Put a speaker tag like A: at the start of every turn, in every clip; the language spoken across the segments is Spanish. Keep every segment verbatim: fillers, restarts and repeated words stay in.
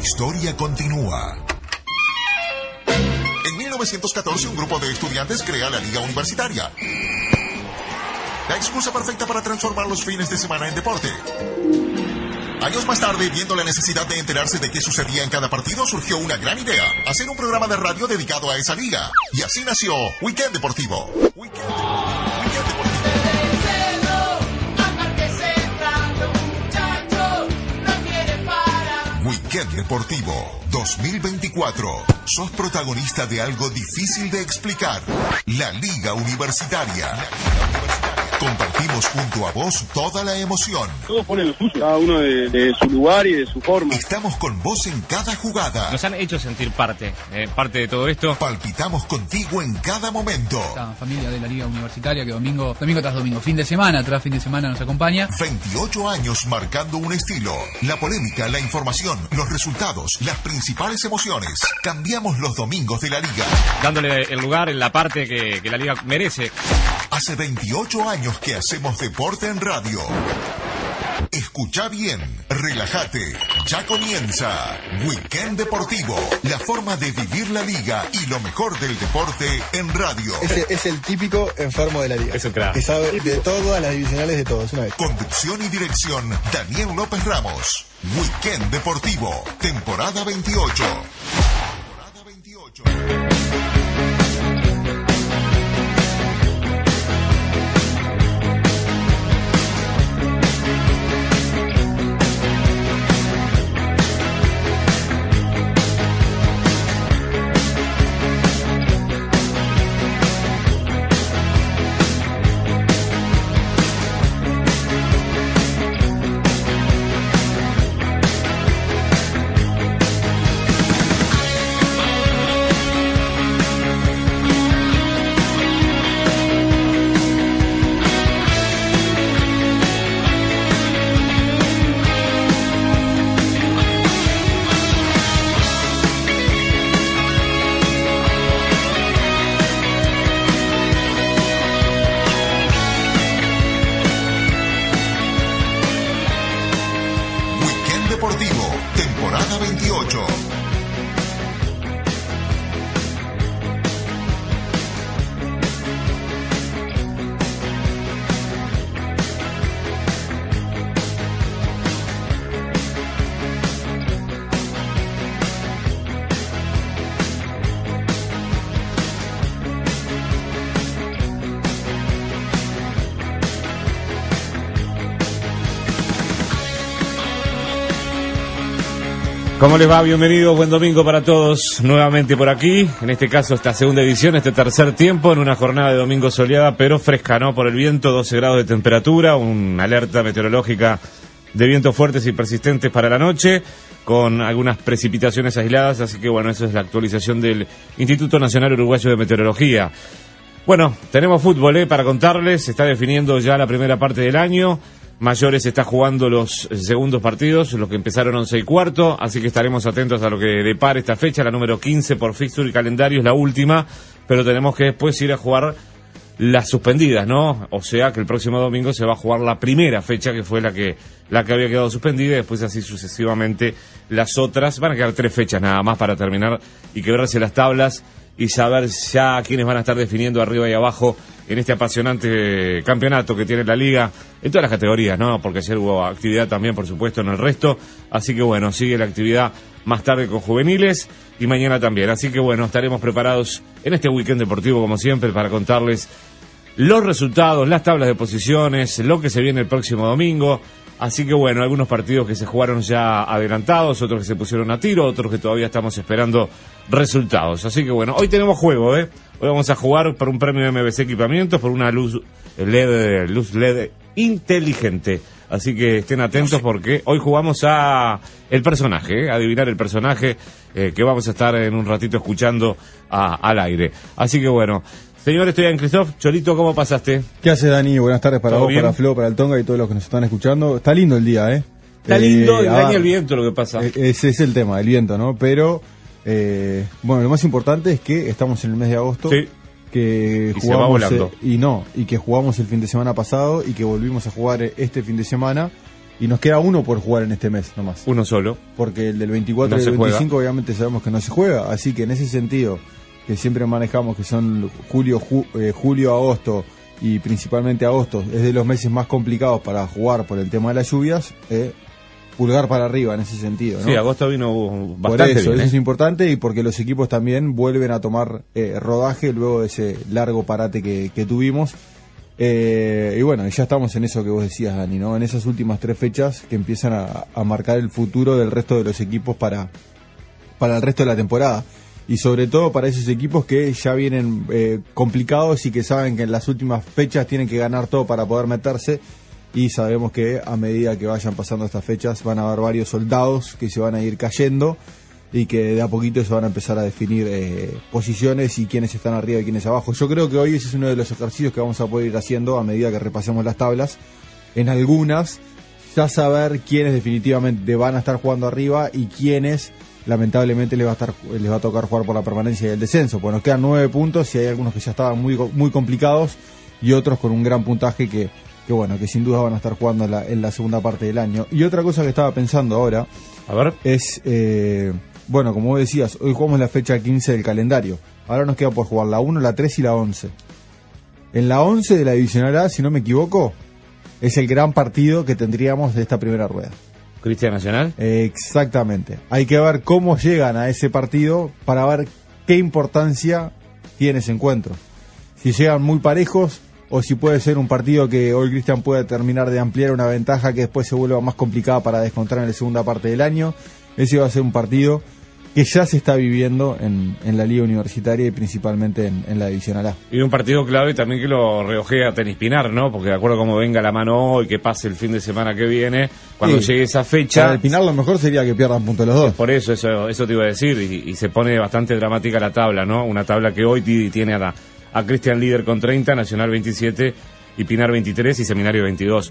A: historia continúa. En mil novecientos catorce, un grupo de estudiantes crea la Liga Universitaria. La excusa perfecta para transformar los fines de semana en deporte. Años más tarde, viendo la necesidad de enterarse de qué sucedía en cada partido, surgió una gran idea: hacer un programa de radio dedicado a esa liga. Y así nació Weekend Deportivo. Weekend, Weekend Deportivo. Weekend Deportivo dos mil veinticuatro. Sos protagonista de algo difícil de explicar. La Liga Universitaria. Compartimos junto a vos toda la emoción.
B: Todos ponen lo suyo, cada uno de, de su lugar y de su forma.
A: Estamos con vos en cada jugada.
C: Nos han hecho sentir parte, eh, parte de todo esto.
A: Palpitamos contigo en cada momento.
D: Esta familia de la Liga Universitaria que domingo, domingo tras domingo, fin de semana tras fin de semana nos acompaña.
A: veintiocho años marcando un estilo. La polémica, la información, los resultados, las principales emociones. Cambiamos los domingos de la Liga.
C: Dándole el lugar en la parte que, que la Liga merece.
A: Hace veintiocho años que hacemos deporte en radio. Escucha bien, relájate, ya comienza Weekend Deportivo, la forma de vivir la liga y lo mejor del deporte en radio.
E: Ese es el típico enfermo de la liga.
C: Es un crack.
E: Que sabe de todas las divisionales de todos, una vez.
A: Conducción y dirección, Daniel López Ramos. Weekend Deportivo, temporada veintiocho. Temporada veintiocho. Deportivo, temporada veintiocho.
C: ¿Cómo les va? Bienvenidos, buen domingo para todos, nuevamente por aquí, en este caso esta segunda edición, este tercer tiempo, en una jornada de domingo soleada, pero fresca, ¿no? Por el viento, doce grados de temperatura, una alerta meteorológica de vientos fuertes y persistentes para la noche, con algunas precipitaciones aisladas, así que bueno, eso es la actualización del Instituto Nacional Uruguayo de Meteorología. Bueno, tenemos fútbol, ¿eh? Para contarles, se está definiendo ya la primera parte del año. Mayores está jugando los segundos partidos, los que empezaron once y cuarto, así que estaremos atentos a lo que depara esta fecha, la número quince por fixture y calendario es la última, pero tenemos que después ir a jugar las suspendidas, ¿no? O sea que el próximo domingo se va a jugar la primera fecha, que fue la que la que había quedado suspendida, y después así sucesivamente las otras. Van a quedar tres fechas nada más para terminar y quebrarse las tablas y saber ya quiénes van a estar definiendo arriba y abajo en este apasionante campeonato que tiene la Liga, en todas las categorías, ¿no? Porque ayer hubo actividad también, por supuesto, en el resto. Así que bueno, sigue la actividad más tarde con juveniles y mañana también. Así que bueno, estaremos preparados en este Weekend Deportivo, como siempre, para contarles los resultados, las tablas de posiciones, lo que se viene el próximo domingo. Así que bueno, algunos partidos que se jugaron ya adelantados, otros que se pusieron a tiro, otros que todavía estamos esperando resultados. Así que bueno, hoy tenemos juego, ¿eh? Hoy vamos a jugar por un premio de M B C Equipamientos, por una luz L E D, luz L E D inteligente. Así que estén atentos porque hoy jugamos a el personaje, ¿eh? Adivinar el personaje eh, que vamos a estar en un ratito escuchando a, al aire. Así que bueno, señor, estoy en Christoph. Cholito, ¿cómo pasaste?
E: ¿Qué hace, Dani? Buenas tardes para vos,
C: bien?
E: para Flo, para el Tonga y todos los que nos están escuchando. Está lindo el día, ¿eh?
C: Está
E: eh,
C: lindo, y
E: ah,
C: daña el viento lo que pasa.
E: Ese es el tema, el viento, ¿no? Pero, eh, bueno, lo más importante es que estamos en el mes de agosto.
C: Sí.
E: Que
C: y jugamos, se va volando.
E: Eh, y no, y que jugamos el fin de semana pasado y que volvimos a jugar este fin de semana. Y nos queda uno por jugar en este mes nomás.
C: Uno solo.
E: Porque el del veinticuatro
C: no
E: y el veinticinco
C: juega.
E: obviamente sabemos que no se juega. Así que en ese sentido, que siempre manejamos que son julio, ju, eh, julio, agosto y principalmente agosto, es de los meses más complicados para jugar por el tema de las lluvias, eh, pulgar para arriba en ese sentido, ¿no?
C: Sí, agosto vino bastante
E: por eso,
C: bien,
E: eso
C: ¿eh?
E: es importante y porque los equipos también vuelven a tomar eh, rodaje luego de ese largo parate que, que tuvimos. Eh, y bueno, ya estamos en eso que vos decías, Dani, ¿no? En esas últimas tres fechas que empiezan a, a marcar el futuro del resto de los equipos para, para el resto de la temporada. Y sobre todo para esos equipos que ya vienen eh, complicados y que saben que en las últimas fechas tienen que ganar todo para poder meterse. Y sabemos que a medida que vayan pasando estas fechas van a haber varios soldados que se van a ir cayendo y que de a poquito se van a empezar a definir eh, posiciones y quiénes están arriba y quiénes abajo. Yo creo que hoy ese es uno de los ejercicios que vamos a poder ir haciendo a medida que repasemos las tablas. En algunas, ya saber quiénes definitivamente van a estar jugando arriba y quiénes lamentablemente les va a estar les va a tocar jugar por la permanencia y el descenso. Pues nos quedan nueve puntos y hay algunos que ya estaban muy, muy complicados y otros con un gran puntaje que, que bueno, que sin duda van a estar jugando en la, en la segunda parte del año. Y otra cosa que estaba pensando ahora,
C: a ver,
E: es... Eh, bueno, como vos decías, hoy jugamos la fecha quince del calendario. Ahora nos queda por jugar la uno, la tres y la once. En la once de la Divisional A, si no me equivoco, es el gran partido que tendríamos de esta primera rueda.
C: ¿Cristian Nacional?
E: Eh, exactamente. Hay que ver cómo llegan a ese partido para ver qué importancia tiene ese encuentro. Si llegan muy parejos o si puede ser un partido que hoy Cristian puede terminar de ampliar una ventaja que después se vuelva más complicada para descontar en la segunda parte del año. Ese va a ser un partido que ya se está viviendo en, en la liga universitaria y principalmente en, en la Divisional A.
C: Y un partido clave también que lo reojea Tenis Pinar, ¿no? Porque de acuerdo a cómo venga la mano hoy, que pase el fin de semana que viene, cuando
E: sí.
C: llegue esa fecha...
E: Para el Pinar lo mejor sería que pierdan puntos los dos.
C: Por eso, eso, eso te iba a decir, y, y se pone bastante dramática la tabla, ¿no? Una tabla que hoy tiene a, a Cristian líder con treinta, Nacional veintisiete y Pinar veintitrés y Seminario veintidós.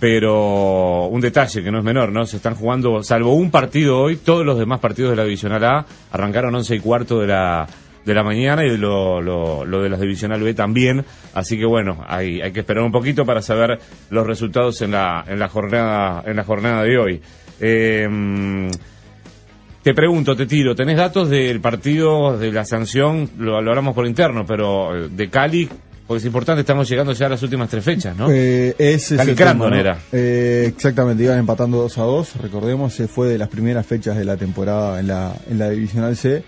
C: Pero un detalle que no es menor, ¿no? Se están jugando, salvo un partido hoy, todos los demás partidos de la Divisional A arrancaron once y cuarto de la de la mañana y lo, lo, lo de la Divisional B también. Así que bueno, hay, hay que esperar un poquito para saber los resultados en la en la jornada en la jornada de hoy. Eh, te pregunto, te tiro, ¿tenés datos del partido de la sanción? Lo, lo hablamos por interno, pero de Cali. Porque es importante, estamos llegando ya a las últimas tres fechas, ¿no?
E: Eh, ese es
C: Cali
E: el tema,
C: Crandon
E: ¿no?
C: era.
E: Eh, exactamente, iban empatando dos a dos. Recordemos, se fue de las primeras fechas de la temporada en la, en la Divisional C.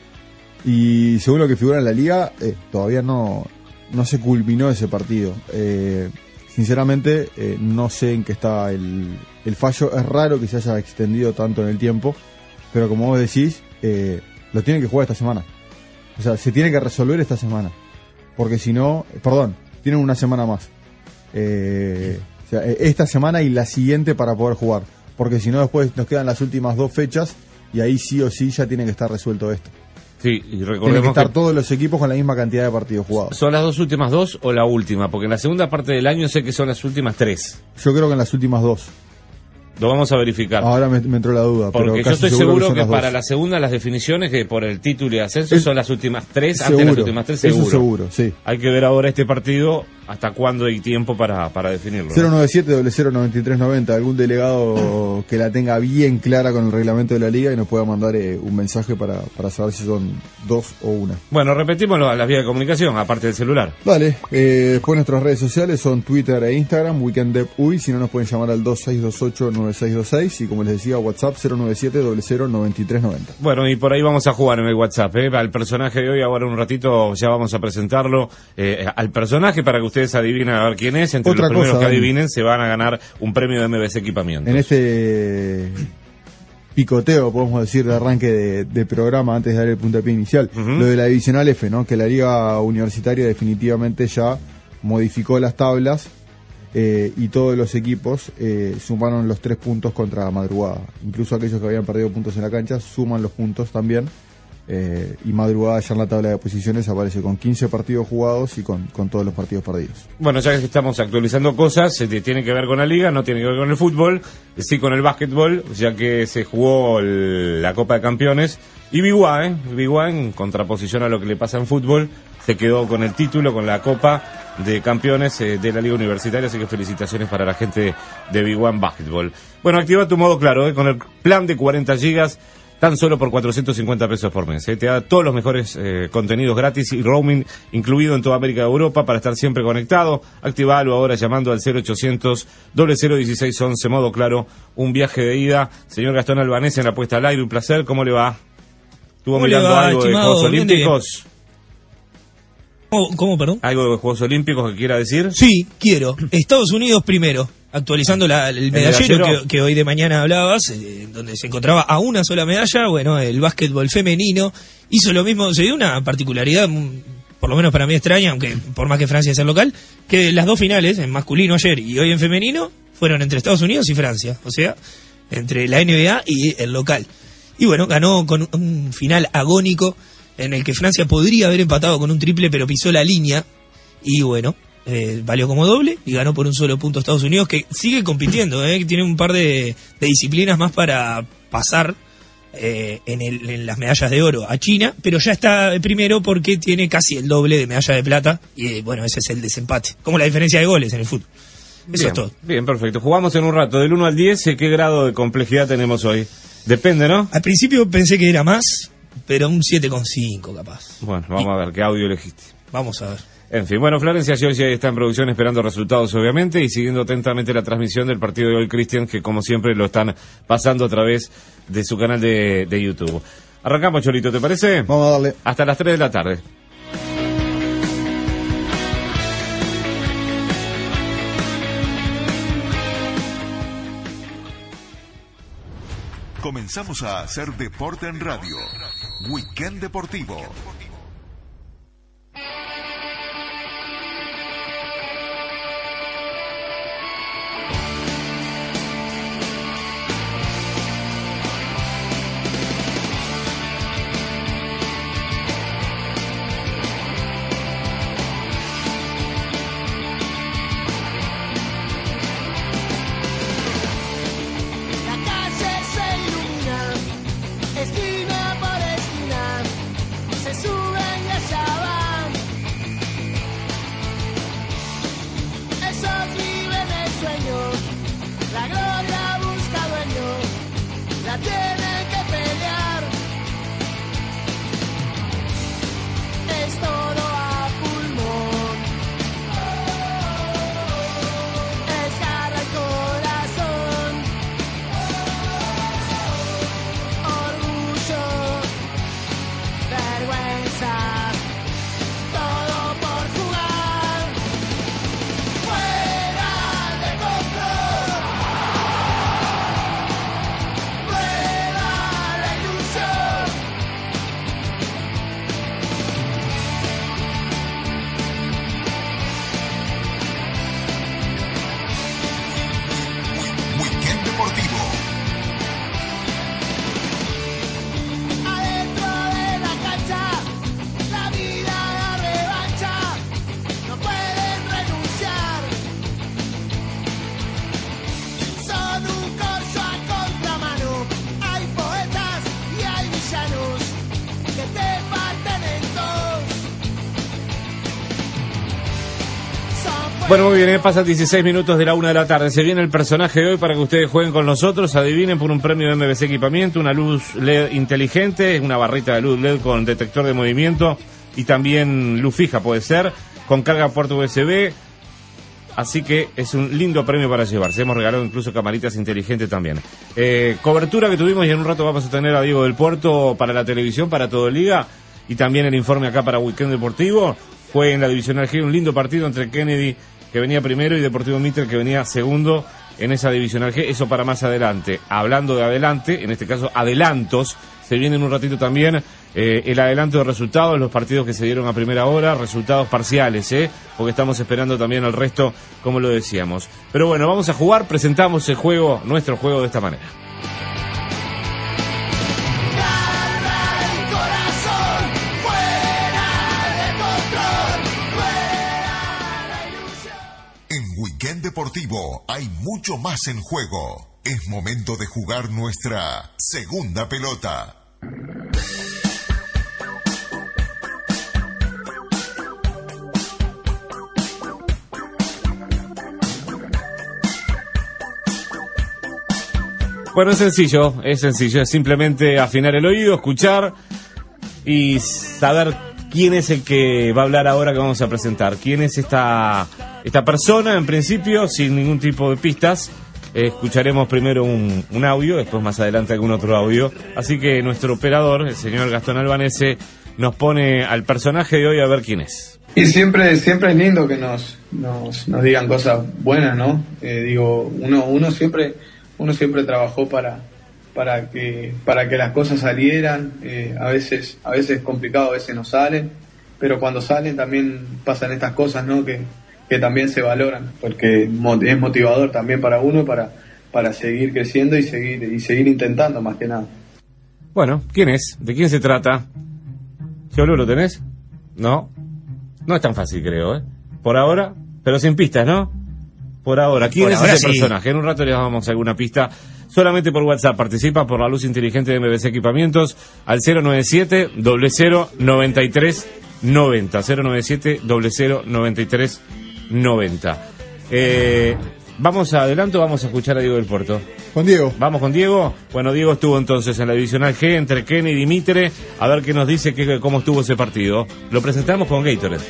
E: Y según lo que figura en la liga, eh, todavía no, no se culminó ese partido. Eh, sinceramente, eh, no sé en qué está el, el fallo. Es raro que se haya extendido tanto en el tiempo. Pero como vos decís, eh, lo tienen que jugar esta semana. O sea, se tiene que resolver esta semana. Porque si no, perdón, tienen una semana más. Eh, o sea, esta semana y la siguiente para poder jugar. Porque si no, después nos quedan las últimas dos fechas y ahí sí o sí ya tiene que estar resuelto esto.
C: Sí, y recordemos
E: Tienen que estar
C: que
E: todos los equipos con la misma cantidad de partidos jugados.
C: ¿Son las dos últimas dos o la última? Porque en la segunda parte del año sé que son las últimas tres.
E: Yo creo que en las últimas dos.
C: Lo vamos a verificar.
E: Ahora me, me entró la duda.
C: Porque
E: pero
C: yo
E: casi
C: estoy
E: seguro
C: seguro
E: son
C: que,
E: las
C: para
E: dos.
C: la segunda las definiciones que por el título y ascenso
E: Es-
C: son las últimas tres,
E: Seguro,
C: antes de las últimas tres seguro.
E: Eso seguro, sí.
C: Hay que ver ahora este partido hasta cuándo hay tiempo para, para definirlo, ¿no?
E: cero nueve siete cero cero nueve tres nueve cero, algún delegado que la tenga bien clara con el reglamento de la liga y nos pueda mandar eh, un mensaje para, para saber si son dos o una.
C: Bueno, repetimos lo- las vías de comunicación, aparte del celular.
E: Dale, eh, después nuestras redes sociales son Twitter e Instagram, WeekendDevUy, si no nos pueden llamar al dos seis dos ocho nueve seis dos seis y como les decía, WhatsApp cero nueve siete cero cero nueve tres nueve cero.
C: Bueno, y por ahí vamos a jugar en el WhatsApp, ¿eh? Al personaje de hoy, ahora un ratito ya vamos a presentarlo, eh, al personaje para que ustedes adivinen a ver quién es. Entre
E: Otra
C: los primeros
E: cosa,
C: que
E: Dani.
C: adivinen se van a ganar un premio de M B C Equipamiento.
E: En este picoteo, podemos decir, de arranque de, de programa antes de dar el puntapié inicial,
C: Ujú.
E: lo de la Divisional F, ¿no? Que la Liga Universitaria definitivamente ya modificó las tablas eh, y todos los equipos eh, sumaron los tres puntos contra Madrugada. Incluso aquellos que habían perdido puntos en la cancha suman los puntos también. Eh, y Madrugada ya en la tabla de posiciones aparece con quince partidos jugados y con, con todos los partidos perdidos.
C: Bueno, ya que estamos actualizando cosas, eh, tiene que ver con la liga, no tiene que ver con el fútbol, eh, sí con el básquetbol, ya que se jugó el- la Copa de Campeones. Y Biguá, ¿eh? Biguá, en contraposición a lo que le pasa en fútbol, se quedó con el título, con la Copa, de campeones eh, de la Liga Universitaria, así que felicitaciones para la gente de Big One Basketball. Bueno, activa tu modo claro, eh, con el plan de cuarenta gigas, tan solo por cuatrocientos cincuenta pesos por mes. Eh. Te da todos los mejores eh, contenidos gratis y roaming incluido en toda América y Europa para estar siempre conectado. Activalo ahora llamando al cero ochocientos, cero cero dieciséis once, modo claro, un viaje de ida. Señor Gastón Albanese en la puesta al aire, un placer, ¿cómo le va? ¿Estuvo
F: ¿Cómo
C: mirando
F: le va,
C: algo
F: estimado?
C: de Juegos
F: Bien,
C: Olímpicos?
F: ¿Cómo, ¿Cómo, perdón?
C: ¿Algo de Juegos Olímpicos que quiera decir?
F: Sí, quiero. Estados Unidos primero, actualizando la, el medallero,
C: medallero?
F: Que, que hoy de mañana hablabas, eh, donde se encontraba a una sola medalla. Bueno, el básquetbol femenino hizo lo mismo, se dio una particularidad, por lo menos para mí extraña, aunque por más que Francia sea local, que las dos finales, en masculino ayer y hoy en femenino, fueron entre Estados Unidos y Francia, o sea, entre la N B A y el local. Y bueno, ganó con un final agónico en el que Francia podría haber empatado con un triple, pero pisó la línea. Y bueno, eh, valió como doble y ganó por un solo punto Estados Unidos, que sigue compitiendo, eh, que tiene un par de, de disciplinas más para pasar eh, en, el, en las medallas de oro a China, pero ya está primero porque tiene casi el doble de medalla de plata. Y eh, bueno, ese es el desempate, como la diferencia de goles en el fútbol. Eso
C: Bien,
F: es todo.
C: Bien, perfecto. Jugamos en un rato, del uno al diez, ¿qué grado de complejidad tenemos hoy? Depende, ¿no?
F: Al principio pensé que era más, pero un siete coma cinco capaz.
C: Bueno, vamos y... a ver qué audio elegiste.
F: Vamos a ver.
C: En fin, bueno, Florencia Giorgi está en producción esperando resultados, obviamente, y siguiendo atentamente la transmisión del partido de hoy, Cristian, que como siempre lo están pasando a través de su canal de, de YouTube. Arrancamos, Cholito, ¿te parece?
E: Vamos a darle.
C: Hasta las tres de la tarde.
A: Comenzamos a hacer deporte en radio. Weekend Deportivo.
C: Bueno, muy bien, eh, pasan dieciséis minutos de la una de la tarde. Se viene el personaje de hoy para que ustedes jueguen con nosotros. Adivinen por un premio de M V C Equipamiento, una luz L E D inteligente, una barrita de luz L E D con detector de movimiento y también luz fija puede ser, con carga puerto U S B. Así que es un lindo premio para llevarse. Hemos regalado incluso camaritas inteligentes también. Eh, cobertura que tuvimos y en un rato vamos a tener a Diego del Puerto para la televisión, para todo Liga. Y también el informe acá para Weekend Deportivo. Fue en la Divisional G un lindo partido entre Kennedy, que venía primero, y Deportivo Mitre, que venía segundo en esa Divisional G. Eso para más adelante. Hablando de adelante, en este caso adelantos, se viene en un ratito también eh, el adelanto de resultados, los partidos que se dieron a primera hora, resultados parciales, ¿eh? Porque estamos esperando también el resto, como lo decíamos. Pero bueno, vamos a jugar, presentamos el juego, nuestro juego de esta manera.
A: Weekend Deportivo, hay mucho más en juego. Es momento de jugar nuestra segunda pelota.
C: Bueno, es sencillo, es sencillo, es simplemente afinar el oído, escuchar y saber quién es el que va a hablar ahora que vamos a presentar. Quién es esta, esta persona, en principio, sin ningún tipo de pistas. Eh, escucharemos primero un, un audio, después más adelante algún otro audio. Así que nuestro operador, el señor Gastón Albanese, nos pone al personaje de hoy a ver quién es.
G: Y siempre siempre es lindo que nos nos, nos digan cosas buenas, ¿no? Eh, digo, uno uno siempre uno siempre trabajó para para que para que las cosas salieran. Eh, a veces a veces es complicado, a veces no salen, pero cuando salen también pasan estas cosas, ¿no? Que que también se valoran, porque es motivador también para uno para para seguir creciendo y seguir y seguir intentando, más que nada.
C: Bueno, ¿quién es? ¿De quién se trata? ¿Giolo, lo tenés? No. No es tan fácil, creo, ¿eh? Por ahora, pero sin pistas, ¿no? Por ahora. ¿Quién
F: por
C: es
F: ahora
C: ese
F: sí.
C: personaje? En un rato les damos alguna pista. Solamente por WhatsApp. Participa por la luz inteligente de M B C Equipamientos al cero noventa y siete, cero cero noventa y tres noventa. cero noventa y siete, cero cero noventa y tres noventa. Eh, vamos adelante o vamos a escuchar a Diego del Puerto.
E: Con Diego.
C: Vamos con Diego. Bueno, Diego estuvo entonces en la divisional G entre Kennedy y Mitre. A ver qué nos dice, que, cómo estuvo ese partido. Lo presentamos con Gatorade.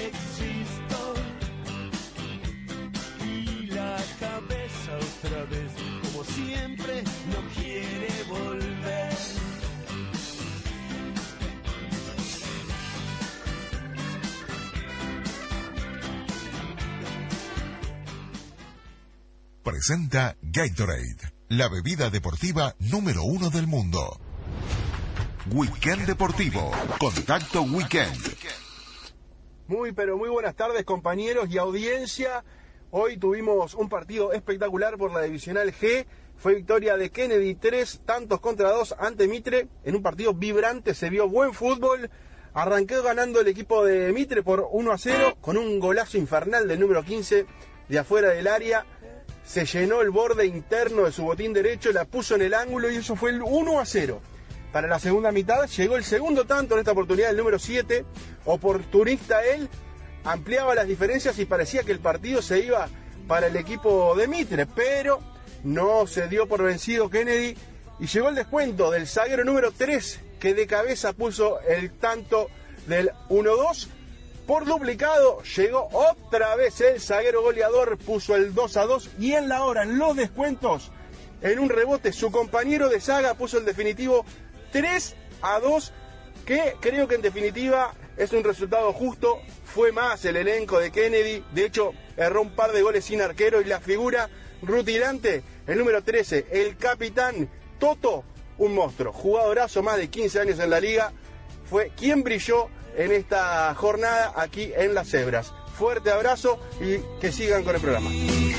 A: Presenta Gatorade, la bebida deportiva número uno del mundo. Weekend Deportivo, Contacto Weekend.
H: Muy, pero muy buenas tardes, compañeros y audiencia. Hoy tuvimos un partido espectacular por la divisional G. Fue victoria de Kennedy, tres tantos contra dos ante Mitre. En un partido vibrante, se vio buen fútbol. Arranqué ganando el equipo de Mitre por uno a cero, con un golazo infernal del número quince de afuera del área. Se llenó el borde interno de su botín derecho, la puso en el ángulo y eso fue el uno a cero. Para la segunda mitad llegó el segundo tanto, en esta oportunidad el número siete, oportunista él, ampliaba las diferencias y parecía que el partido se iba para el equipo de Mitre, pero no se dio por vencido Kennedy y llegó el descuento del zaguero número tres, que de cabeza puso el tanto del uno dos. Por duplicado llegó otra vez el zaguero goleador, puso el dos a dos y en la hora, en los descuentos, en un rebote, su compañero de saga puso el definitivo tres a dos, que creo que en definitiva es un resultado justo. Fue más el elenco de Kennedy, de hecho erró un par de goles sin arquero y la figura rutilante, el número trece, el capitán Toto, un monstruo, jugadorazo, más de quince años en la liga, fue quien brilló en esta jornada aquí en Las Cebras. Fuerte abrazo y que sigan con el programa.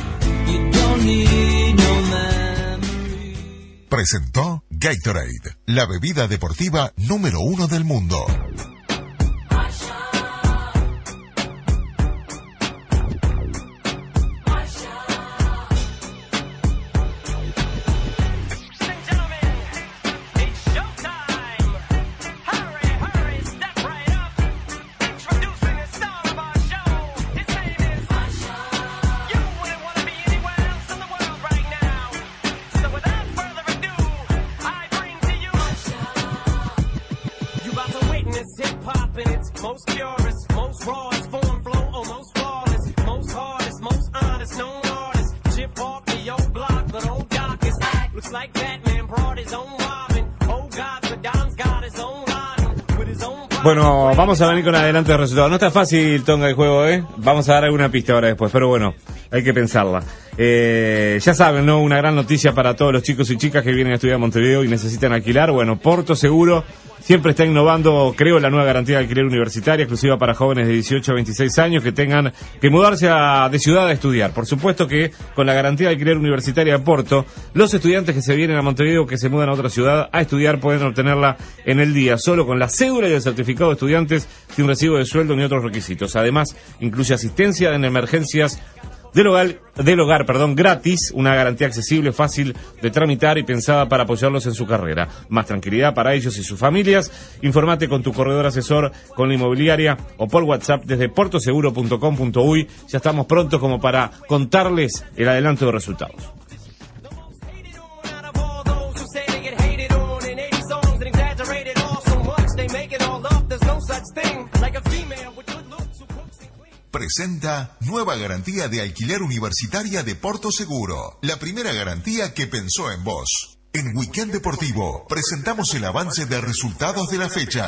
A: Presentó Gatorade, la bebida deportiva número uno del mundo.
C: Bueno, vamos a venir con adelante de resultados. No está fácil, Tonga, el juego, ¿eh? Vamos a dar alguna pista ahora después, pero bueno, hay que pensarla. Eh, ya saben, ¿no? Una gran noticia para todos los chicos y chicas que vienen a estudiar a Montevideo y necesitan alquilar. Bueno, Porto Seguro siempre está innovando, creo, la nueva garantía de alquiler universitaria, exclusiva para jóvenes de dieciocho a veintiséis años que tengan que mudarse a, de ciudad a estudiar. Por supuesto que con la garantía de alquiler universitaria de Porto, los estudiantes que se vienen a Montevideo, que se mudan a otra ciudad a estudiar, pueden obtenerla en el día, solo con la cédula y el certificado de estudiantes, sin recibo de sueldo ni otros requisitos. Además, incluye asistencia en emergencias del hogar, del hogar, perdón, gratis, una garantía accesible, fácil de tramitar y pensada para apoyarlos en su carrera. Más tranquilidad para ellos y sus familias. Informate con tu corredor asesor, con la inmobiliaria o por WhatsApp desde portoseguro punto com punto uy. Ya estamos prontos como para contarles el adelanto de resultados.
A: presenta nueva garantía de alquiler universitaria de Porto Seguro. La primera garantía que pensó en vos. En Weekend Deportivo presentamos el avance de resultados de la fecha.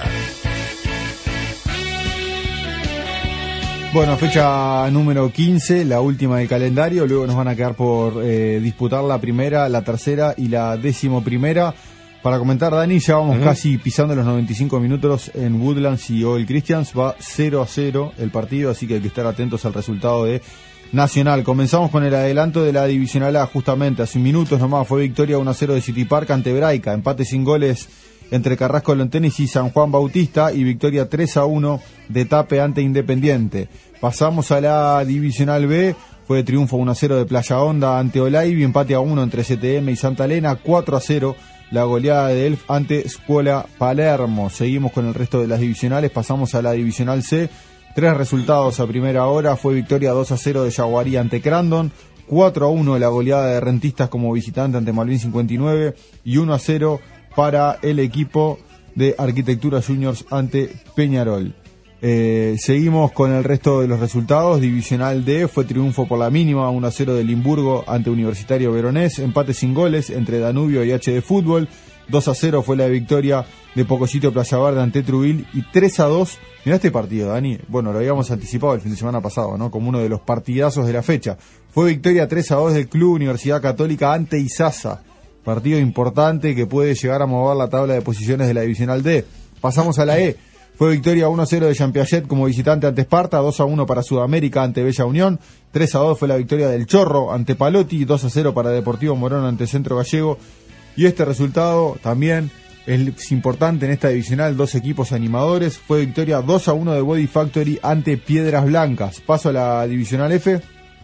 E: Bueno, fecha número quince, la última del calendario. Luego nos van a quedar por eh, disputar la primera, la tercera y la décimo primera. Para comentar, Dani, ya vamos uh-huh. casi pisando los noventa y cinco minutos en Woodlands y Oil Christians. Va cero a cero el partido, así que hay que estar atentos al resultado de Nacional. Comenzamos con el adelanto de la Divisional A, justamente. Hace minutos nomás fue victoria uno a cero de City Park ante Braica. Empate sin goles entre Carrasco Lontenis y San Juan Bautista. Y victoria tres a uno de Tape ante Independiente. Pasamos a la Divisional B. Fue triunfo uno a cero de Playa Honda ante Olaivi. Empate a uno entre C T M y Santa Elena. cuatro a cero. La goleada de Elf ante Scuola Palermo. Seguimos con el resto de las divisionales. Pasamos a la Divisional C. Tres resultados a primera hora. Fue victoria dos a cero de Yaguarí ante Crandon. cuatro a uno la goleada de Rentistas como visitante ante Malvin cincuenta y nueve. Y uno a cero para el equipo de Arquitectura Juniors ante Peñarol. Eh, seguimos con el resto de los resultados. Divisional D fue triunfo por la mínima uno a cero de Limburgo ante Universitario Veronés. Empate sin goles entre Danubio y H D Fútbol. dos a cero fue la victoria de Pocosito Playa Verde ante Trubil. Y tres a dos, mirá este partido, Dani. Bueno, lo habíamos anticipado el fin de semana pasado, ¿no? Como uno de los partidazos de la fecha. Fue victoria tres a dos del Club Universidad Católica ante Izaza. Partido importante que puede llegar a mover la tabla de posiciones de la Divisional D. Pasamos a la E. Fue victoria uno a cero de Jean Piaget como visitante ante Esparta, dos a uno para Sudamérica ante Bella Unión, tres a dos fue la victoria del Chorro ante Palotti, dos a cero para Deportivo Morón ante Centro Gallego. Y este resultado también es importante en esta divisional, dos equipos animadores. Fue victoria dos a uno de Body Factory ante Piedras Blancas. Paso a la divisional F.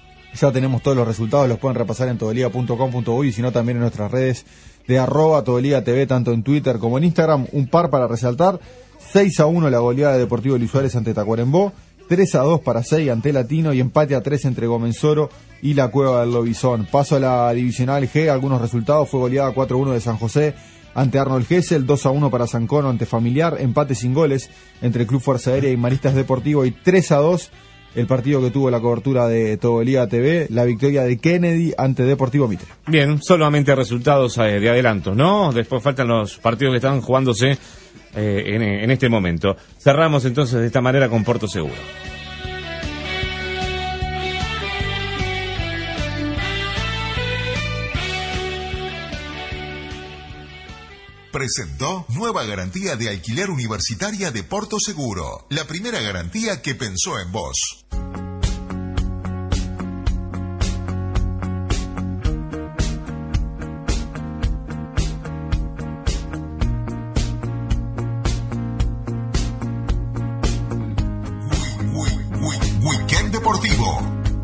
E: Ya tenemos todos los resultados, los pueden repasar en todoliga punto com punto uy y si no también en nuestras redes de arroba Todoliga T V, tanto en Twitter como en Instagram. Un par para resaltar: seis a uno la goleada de Deportivo Luis Suárez ante Tacuarembó, tres a dos para seis ante Latino y empate a tres entre Gomenzoro y la Cueva del Lobizón. Paso a la divisional G, algunos resultados: fue goleada cuatro a uno de San José ante Arnold Gesell, dos a uno para San Cono ante Familiar, empate sin goles entre Club Fuerza Aérea y Maristas Deportivo y tres a dos el partido que tuvo la cobertura de Todoliga T V, la victoria de Kennedy ante Deportivo Mitre.
C: Bien, solamente resultados eh, de adelantos, ¿no? Después faltan los partidos que están jugándose eh, en, en este momento. Cerramos entonces de esta manera con Porto Seguro.
A: Presentó nueva garantía de alquiler universitaria de Porto Seguro. La primera garantía que pensó en vos. Weekend Deportivo.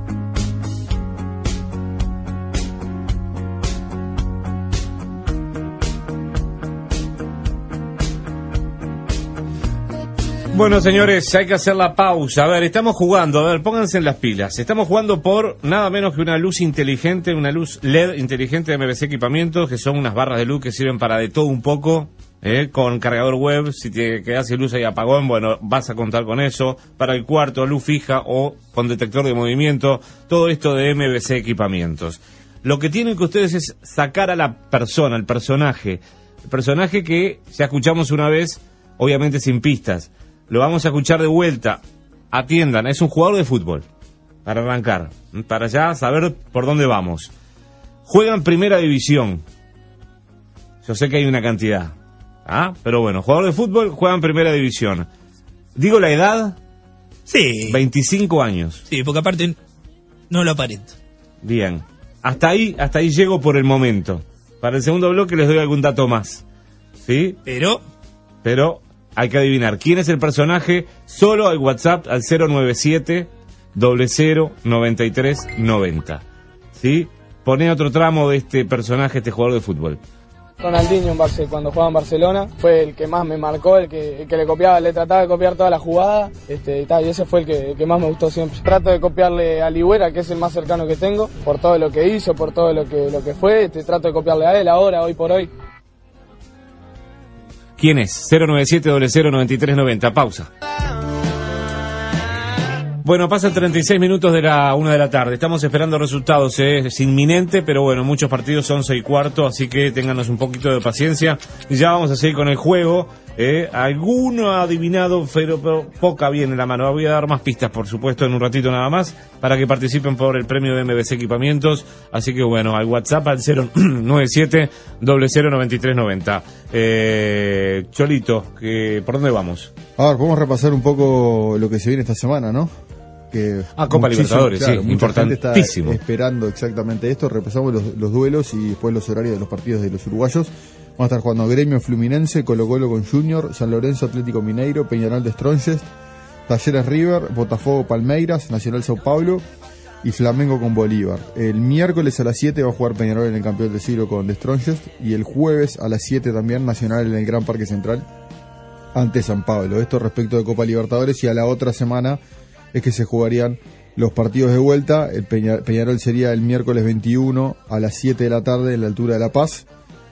C: Bueno, señores, hay que hacer la pausa. A ver, estamos jugando, a ver, pónganse en las pilas. Estamos jugando por nada menos que una luz inteligente, una luz L E D inteligente de M V C Equipamientos, que son unas barras de luz que sirven para de todo un poco, ¿eh? Con cargador web. Si te quedas sin luz y apagón, bueno, vas a contar con eso. Para el cuarto, luz fija o con detector de movimiento. Todo esto de M V C Equipamientos. Lo que tienen que ustedes es sacar a la persona, el personaje. El personaje que ya escuchamos una vez, obviamente sin pistas. Lo vamos a escuchar de vuelta. Atiendan, es un jugador de fútbol. Para arrancar, para ya saber por dónde vamos. Juega en primera división. Yo sé que hay una cantidad. ¿Ah? Pero bueno, jugador de fútbol, juega en primera división. ¿Digo la edad?
F: Sí.
C: veinticinco años.
F: Sí, porque aparte no lo aparenta.
C: Bien. Hasta ahí, hasta ahí llego por el momento. Para el segundo bloque les doy algún dato más. ¿Sí?
F: Pero...
C: Pero... hay que adivinar quién es el personaje, solo al WhatsApp al cero nueve siete, cero cero, nueve tres nueve cero. ¿Sí? Poné otro tramo de este personaje, este jugador de fútbol.
I: Ronaldinho en Barce, cuando jugaba en Barcelona, fue el que más me marcó, el que, el que le copiaba, le trataba de copiar toda la jugada, este, y, tal, y ese fue el que, el que más me gustó siempre. Trato de copiarle a Ligüera, que es el más cercano que tengo, por todo lo que hizo, por todo lo que, lo que fue, este, trato de copiarle a él ahora, hoy por hoy.
C: ¿Quién es? cero nueve siete, cero cero, nueve tres nueve cero. Pausa. Bueno, pasan treinta y seis minutos de la una de la tarde. Estamos esperando resultados, ¿eh? Es inminente, pero bueno, muchos partidos son once y cuarto, así que ténganos un poquito de paciencia. Ya vamos a seguir con el juego. ¿eh? Alguno ha adivinado, pero, pero poca viene la mano. Voy a dar más pistas, por supuesto, en un ratito nada más, para que participen por el premio de M B C Equipamientos. Así que bueno, al WhatsApp al cero nueve siete cero cero nueve tres nueve cero. Eh, Cholito, que, ¿por dónde vamos?
E: A ver, podemos repasar un poco lo que se viene esta semana, ¿no? Que
C: ah, Copa Libertadores,
E: claro,
C: sí,
E: mucha
C: importantísimo.
E: Gente está esperando exactamente esto. Repasamos los, los duelos y después los horarios de los partidos de los uruguayos. Vamos a estar jugando Gremio Fluminense, Colo Colo con Junior, San Lorenzo Atlético Mineiro, Peñarol de Strongest, Talleres River, Botafogo Palmeiras, Nacional Sao Paulo y Flamengo con Bolívar. El miércoles a las siete va a jugar Peñarol en el Campeón del Siglo con The Strongest y el jueves a las siete también Nacional en el Gran Parque Central ante San Pablo. Esto respecto de Copa Libertadores, y a la otra semana es que se jugarían los partidos de vuelta. El Peña, Peñarol sería el miércoles veintiuno a las siete de la tarde en la altura de La Paz,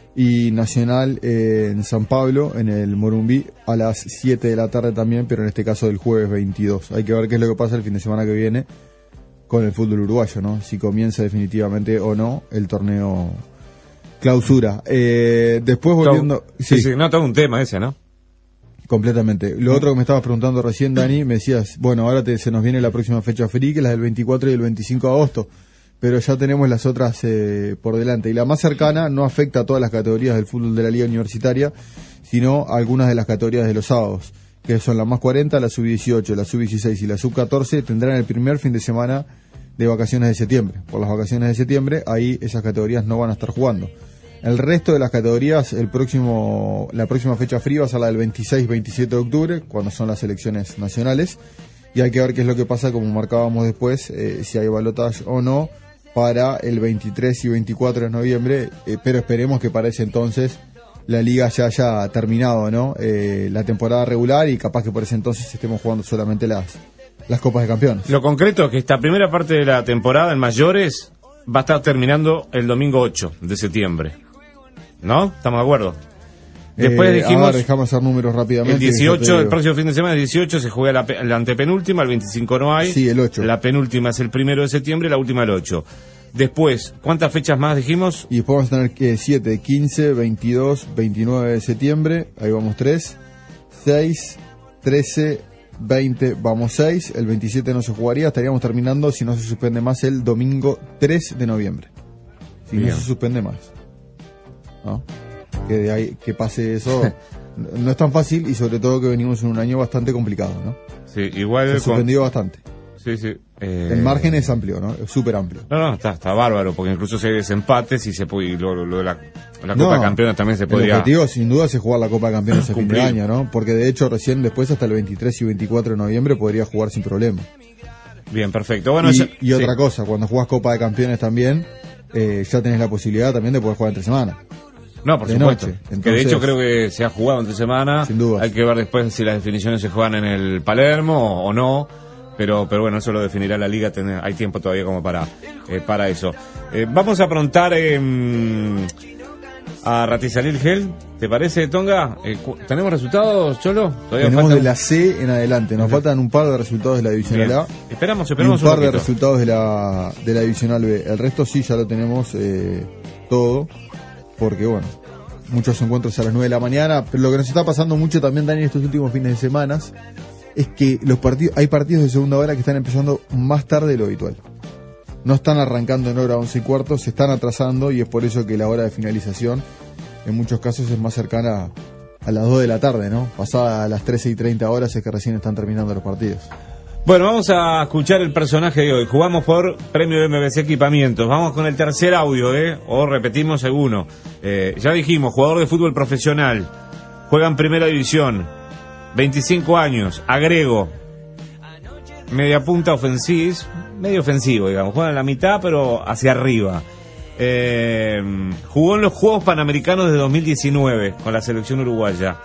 E: y Nacional eh, en San Pablo, en el Morumbí, a las siete de la tarde también, pero en este caso el jueves veintidós. Hay que ver qué es lo que pasa el fin de semana que viene con el fútbol uruguayo, ¿no? Si comienza definitivamente o no el torneo clausura. Eh, después volviendo...
C: Sí, sí, no, todo un tema ese, ¿no?
E: Completamente. Lo otro que me estabas preguntando recién, Dani, me decías, bueno, ahora te, se nos viene la próxima fecha free, que es la del veinticuatro y el veinticinco de agosto, pero ya tenemos las otras eh, por delante. Y la más cercana no afecta a todas las categorías del fútbol de la Liga Universitaria, sino a algunas de las categorías de los sábados, que son la más cuarenta, la sub dieciocho, la sub dieciséis y la sub catorce, tendrán el primer fin de semana de vacaciones de septiembre. Por las vacaciones de septiembre, ahí esas categorías no van a estar jugando. El resto de las categorías, el próximo, la próxima fecha fría va a ser la del veintiséis veintisiete de octubre, cuando son las elecciones nacionales, y hay que ver qué es lo que pasa, como marcábamos después, eh, si hay balotaje o no, para el veintitrés y veinticuatro de noviembre, eh, pero esperemos que para ese entonces la liga ya haya terminado, ¿no? Eh, la temporada regular, y capaz que por ese entonces estemos jugando solamente las, las Copas de Campeones.
C: Lo concreto es que esta primera parte de la temporada en mayores va a estar terminando el domingo ocho de septiembre. ¿No? ¿Estamos de acuerdo? Después
E: eh,
C: dijimos...
E: Ahora dejamos hacer números rápidamente.
C: El dieciocho, el próximo fin de semana, el dieciocho, se juega la, la antepenúltima, el veinticinco no hay.
E: Sí, el ocho.
C: La penúltima es el primero de septiembre, la última el ocho. Después, ¿cuántas fechas más dijimos?
E: Y después vamos a tener que siete, quince, veintidós, veintinueve de septiembre, ahí vamos tres, seis, trece, veinte, vamos seis, el veintisiete no se jugaría, estaríamos terminando, si no se suspende más, el domingo tres de noviembre. Si Bien. no se suspende más. ¿No? Que de ahí que pase eso no es tan fácil, y sobre todo que venimos en un año bastante complicado, ¿no?
C: Sí, igual
E: se ha suspendido con... bastante.
C: Sí, sí. Eh...
E: El margen es amplio, ¿no? Es súper amplio.
C: No, no, está, está bárbaro, porque incluso si hay desempates y se puede, y lo, lo de la, la Copa no, de Campeones también se podría...
E: El objetivo sin duda es jugar la Copa de Campeones a fin de año, ¿no? Porque de hecho recién después, hasta el veintitrés y veinticuatro de noviembre, podría jugar sin problema.
C: Bien, perfecto. Bueno,
E: y,
C: ya...
E: y sí. Otra cosa, cuando jugás Copa de Campeones también, eh, ya tenés la posibilidad también de poder jugar entre semana.
C: No, por
E: de
C: supuesto.
E: Noche. Entonces,
C: que de hecho creo que se ha jugado entre semana.
E: Sin duda.
C: Hay que ver después si las definiciones se juegan en el Palermo o no. Pero pero bueno, eso lo definirá la liga. Ten, hay tiempo todavía como para eh, para eso. Eh, vamos a preguntar eh, a Ratizalil Gel. ¿Te parece, Tonga? Eh, ¿Tenemos resultados, Cholo?
E: ¿Todavía tenemos faltan... de la C en adelante. Nos uh-huh. faltan un par de resultados de la Divisional A.
C: Esperamos, esperamos
E: y un par
C: un
E: de resultados de la, de la Divisional B. El resto sí ya lo tenemos eh, todo. Porque bueno, muchos encuentros a las nueve de la mañana, pero lo que nos está pasando mucho también, Dani, estos últimos fines de semana, es que los partidos, hay partidos de segunda hora que están empezando más tarde de lo habitual. No están arrancando en hora once y cuarto, se están atrasando, y es por eso que la hora de finalización en muchos casos es más cercana a, a las dos de la tarde, ¿no? Pasada a las trece y treinta horas es que recién están terminando los partidos.
C: Bueno, vamos a escuchar el personaje de hoy. Jugamos por premio de M B C Equipamientos. Vamos con el tercer audio, ¿eh? O repetimos alguno. Eh, ya dijimos, jugador de fútbol profesional. Juega en primera división. veinticinco años. Agrego. Media punta ofensivo. Medio ofensivo, digamos. Juega en la mitad, pero hacia arriba. Eh, jugó en los Juegos Panamericanos de dos mil diecinueve con la selección uruguaya.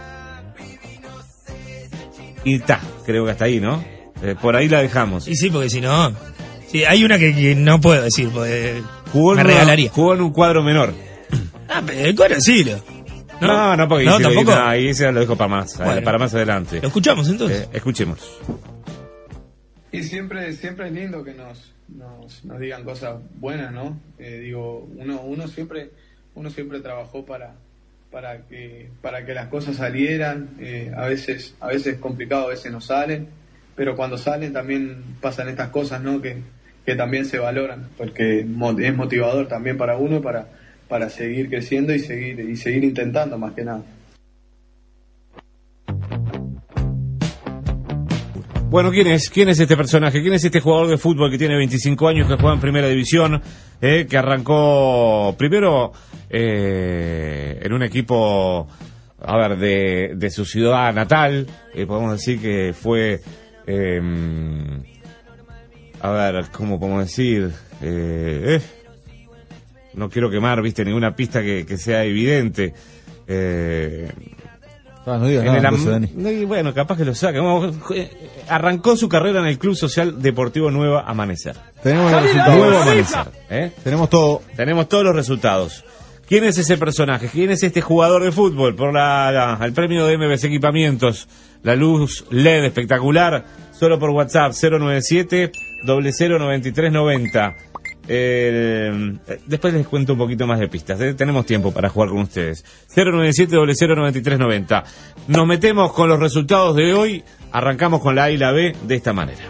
C: Y está, creo que hasta ahí, ¿no? Eh, por ahí la dejamos.
F: Y sí, porque si no... Sí, hay una que, que no puedo decir, porque
C: jugó
F: me
C: una,
F: regalaría.
C: Jugó en un cuadro menor.
F: Ah, pero el cuadro sí.
C: No, no, no, porque
F: no,
C: si
F: tampoco.
C: Ahí se lo dejo para más, bueno, para más adelante.
F: ¿Lo escuchamos entonces?
C: Eh, escuchemos.
G: Y siempre siempre es lindo que nos nos, nos digan cosas buenas, ¿no? Eh, digo, uno uno siempre uno siempre trabajó para para que para que las cosas salieran. Eh, a veces a veces es complicado, a veces no salen, pero cuando salen también pasan estas cosas, ¿no? Que que también se valoran, porque es motivador también para uno para para seguir creciendo y seguir y seguir intentando, más que nada.
C: Bueno, ¿quién es? ¿Quién es este personaje? ¿Quién es este jugador de fútbol que tiene veinticinco años, que juega en Primera División, eh, que arrancó primero eh, en un equipo, a ver, de, de su ciudad natal? Eh, podemos decir que fue, eh, a ver, ¿cómo podemos decir? Eh, eh, no quiero quemar, viste, ninguna pista que, que sea evidente. Eh...
E: Ah, no digas
C: en
E: nada,
C: el
E: José Dani.
C: am- bueno, capaz que lo saque. Bueno, eh, arrancó su carrera en el Club Social Deportivo Nueva Amanecer.
E: Tenemos los resultados.
C: Nuevo Amanecer. ¿eh?
E: Tenemos todo.
C: Tenemos todos los resultados. ¿Quién es ese personaje? ¿Quién es este jugador de fútbol? Por la, la- el premio de M B C Equipamientos, la luz L E D espectacular, solo por WhatsApp, cero nueve siete, cero cero nueve tres nueve cero. Eh, después les cuento un poquito más de pistas, ¿eh? Tenemos tiempo para jugar con ustedes. cero nueve siete, cero cero nueve tres nueve cero. Nos metemos con los resultados de hoy. Arrancamos con la A y la B de esta manera.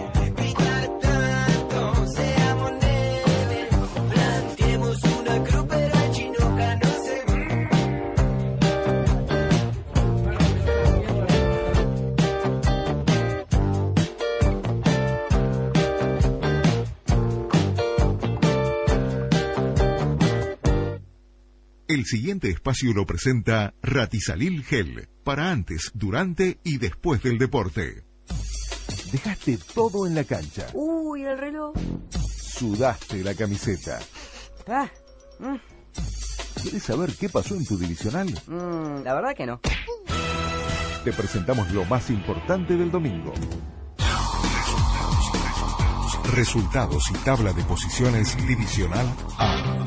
A: El siguiente espacio lo presenta Ratisalil Gel, para antes, durante y después del deporte.
J: Dejaste todo en la cancha.
K: Uy, el reloj.
J: Sudaste la camiseta.
K: Ah, mm,
J: ¿Quieres saber qué pasó en tu divisional?
K: mm, la verdad que no.
J: Te presentamos lo más importante del domingo.
A: Resultados y tabla de posiciones divisional A.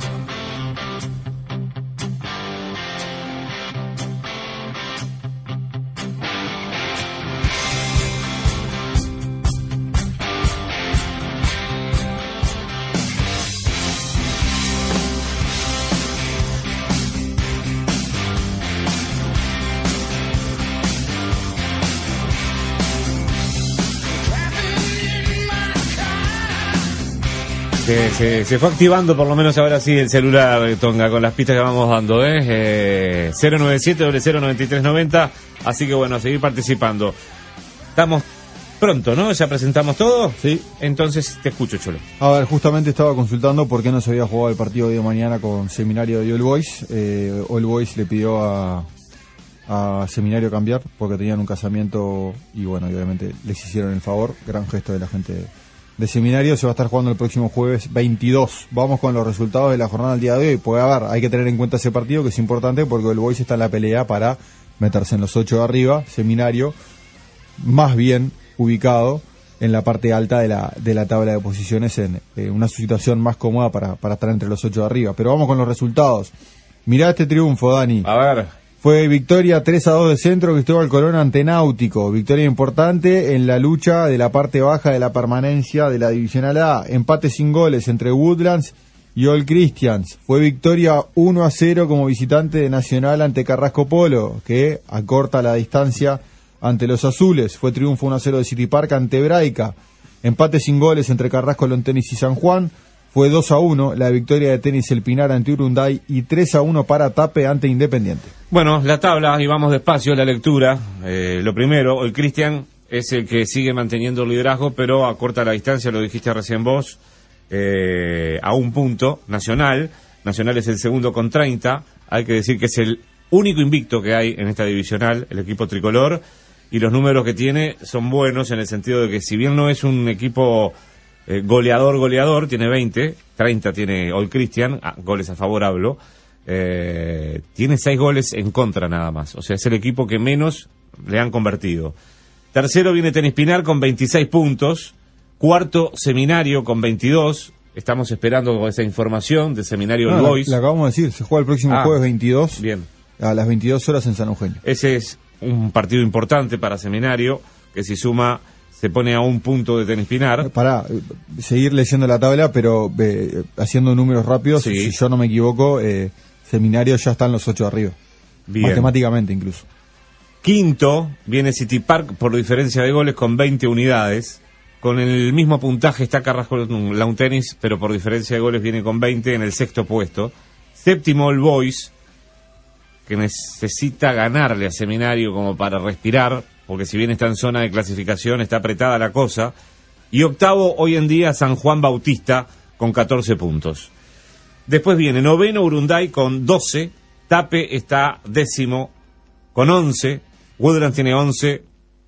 C: Se, se, se fue activando por lo menos ahora sí el celular, Tonga, con las pistas que vamos dando, ¿eh? eh cero nueve siete, cero cero nueve tres nueve cero. Así que bueno, a seguir participando. Estamos pronto, ¿no? ¿Ya presentamos todo?
E: Sí.
C: Entonces te escucho, Cholo.
E: A ver, justamente estaba consultando por qué no se había jugado el partido de mañana con Seminario de All Boys. Eh, All Boys le pidió a, a Seminario cambiar porque tenían un casamiento y bueno, y obviamente les hicieron el favor. Gran gesto de la gente de, de Seminario. Se va a estar jugando el próximo jueves veintidós. Vamos con los resultados de la jornada del día de hoy. Pues a ver, hay que tener en cuenta ese partido que es importante porque All Boys está en la pelea para meterse en los ocho de arriba. Seminario, más bien ubicado en la parte alta de la de la tabla de posiciones, en eh, una situación más cómoda para, para estar entre los ocho de arriba. Pero vamos con los resultados. Mirá este triunfo, Dani.
C: A ver.
E: Fue victoria tres a dos de Centro Cristóbal Colón ante Náutico. Victoria importante en la lucha de la parte baja de la permanencia de la Divisional A. Empate sin goles entre Woodlands y All Christians. Fue victoria uno a cero como visitante de Nacional ante Carrasco Polo, que acorta la distancia ante los azules. Fue triunfo uno a cero de City Park ante Braica. Empate sin goles entre Carrasco, Long Tenis y San Juan. Fue dos a uno la victoria de Tenis El Pinar ante Urunday y tres a uno para Tape ante Independiente.
C: Bueno, la tabla, y vamos despacio, la lectura. Eh, lo primero, el Cristian es el que sigue manteniendo el liderazgo, pero acorta la distancia, lo dijiste recién vos, eh, a un punto. Nacional, Nacional es el segundo con treinta. Hay que decir que es el único invicto que hay en esta divisional, el equipo tricolor. Y los números que tiene son buenos en el sentido de que si bien no es un equipo eh, goleador, goleador, tiene veinte, treinta tiene All Christian, ah, goles a favor hablo, eh, tiene seis goles en contra nada más. O sea, es el equipo que menos le han convertido. Tercero viene Tenis Pinar con veintiséis puntos, cuarto Seminario con veintidós. Estamos esperando esa información de Seminario
E: No,
C: All
E: la,
C: Boys.
E: la acabamos de decir, se juega el próximo
C: Ah,
E: jueves veintidós,
C: bien.
E: a las veintidós horas en San Eugenio.
C: Ese es un partido importante para Seminario, que si suma se pone a un punto de Tenis Pinar.
E: Para seguir leyendo la tabla, pero eh, haciendo números rápidos,
C: Sí.
E: si yo no me equivoco, eh, Seminario ya están los ocho arriba.
C: Bien.
E: Matemáticamente incluso.
C: Quinto viene City Park por diferencia de goles con veinte unidades. Con el mismo puntaje está Carrasco Lawn Tennis, pero por diferencia de goles viene con veinte en el sexto puesto. Séptimo All Boys, que necesita ganarle a Seminario como para respirar, porque si bien está en zona de clasificación, está apretada la cosa. Y octavo, hoy en día, San Juan Bautista, con catorce puntos. Después viene noveno Urunday con doce, Tape está décimo con once, Woodlands tiene once,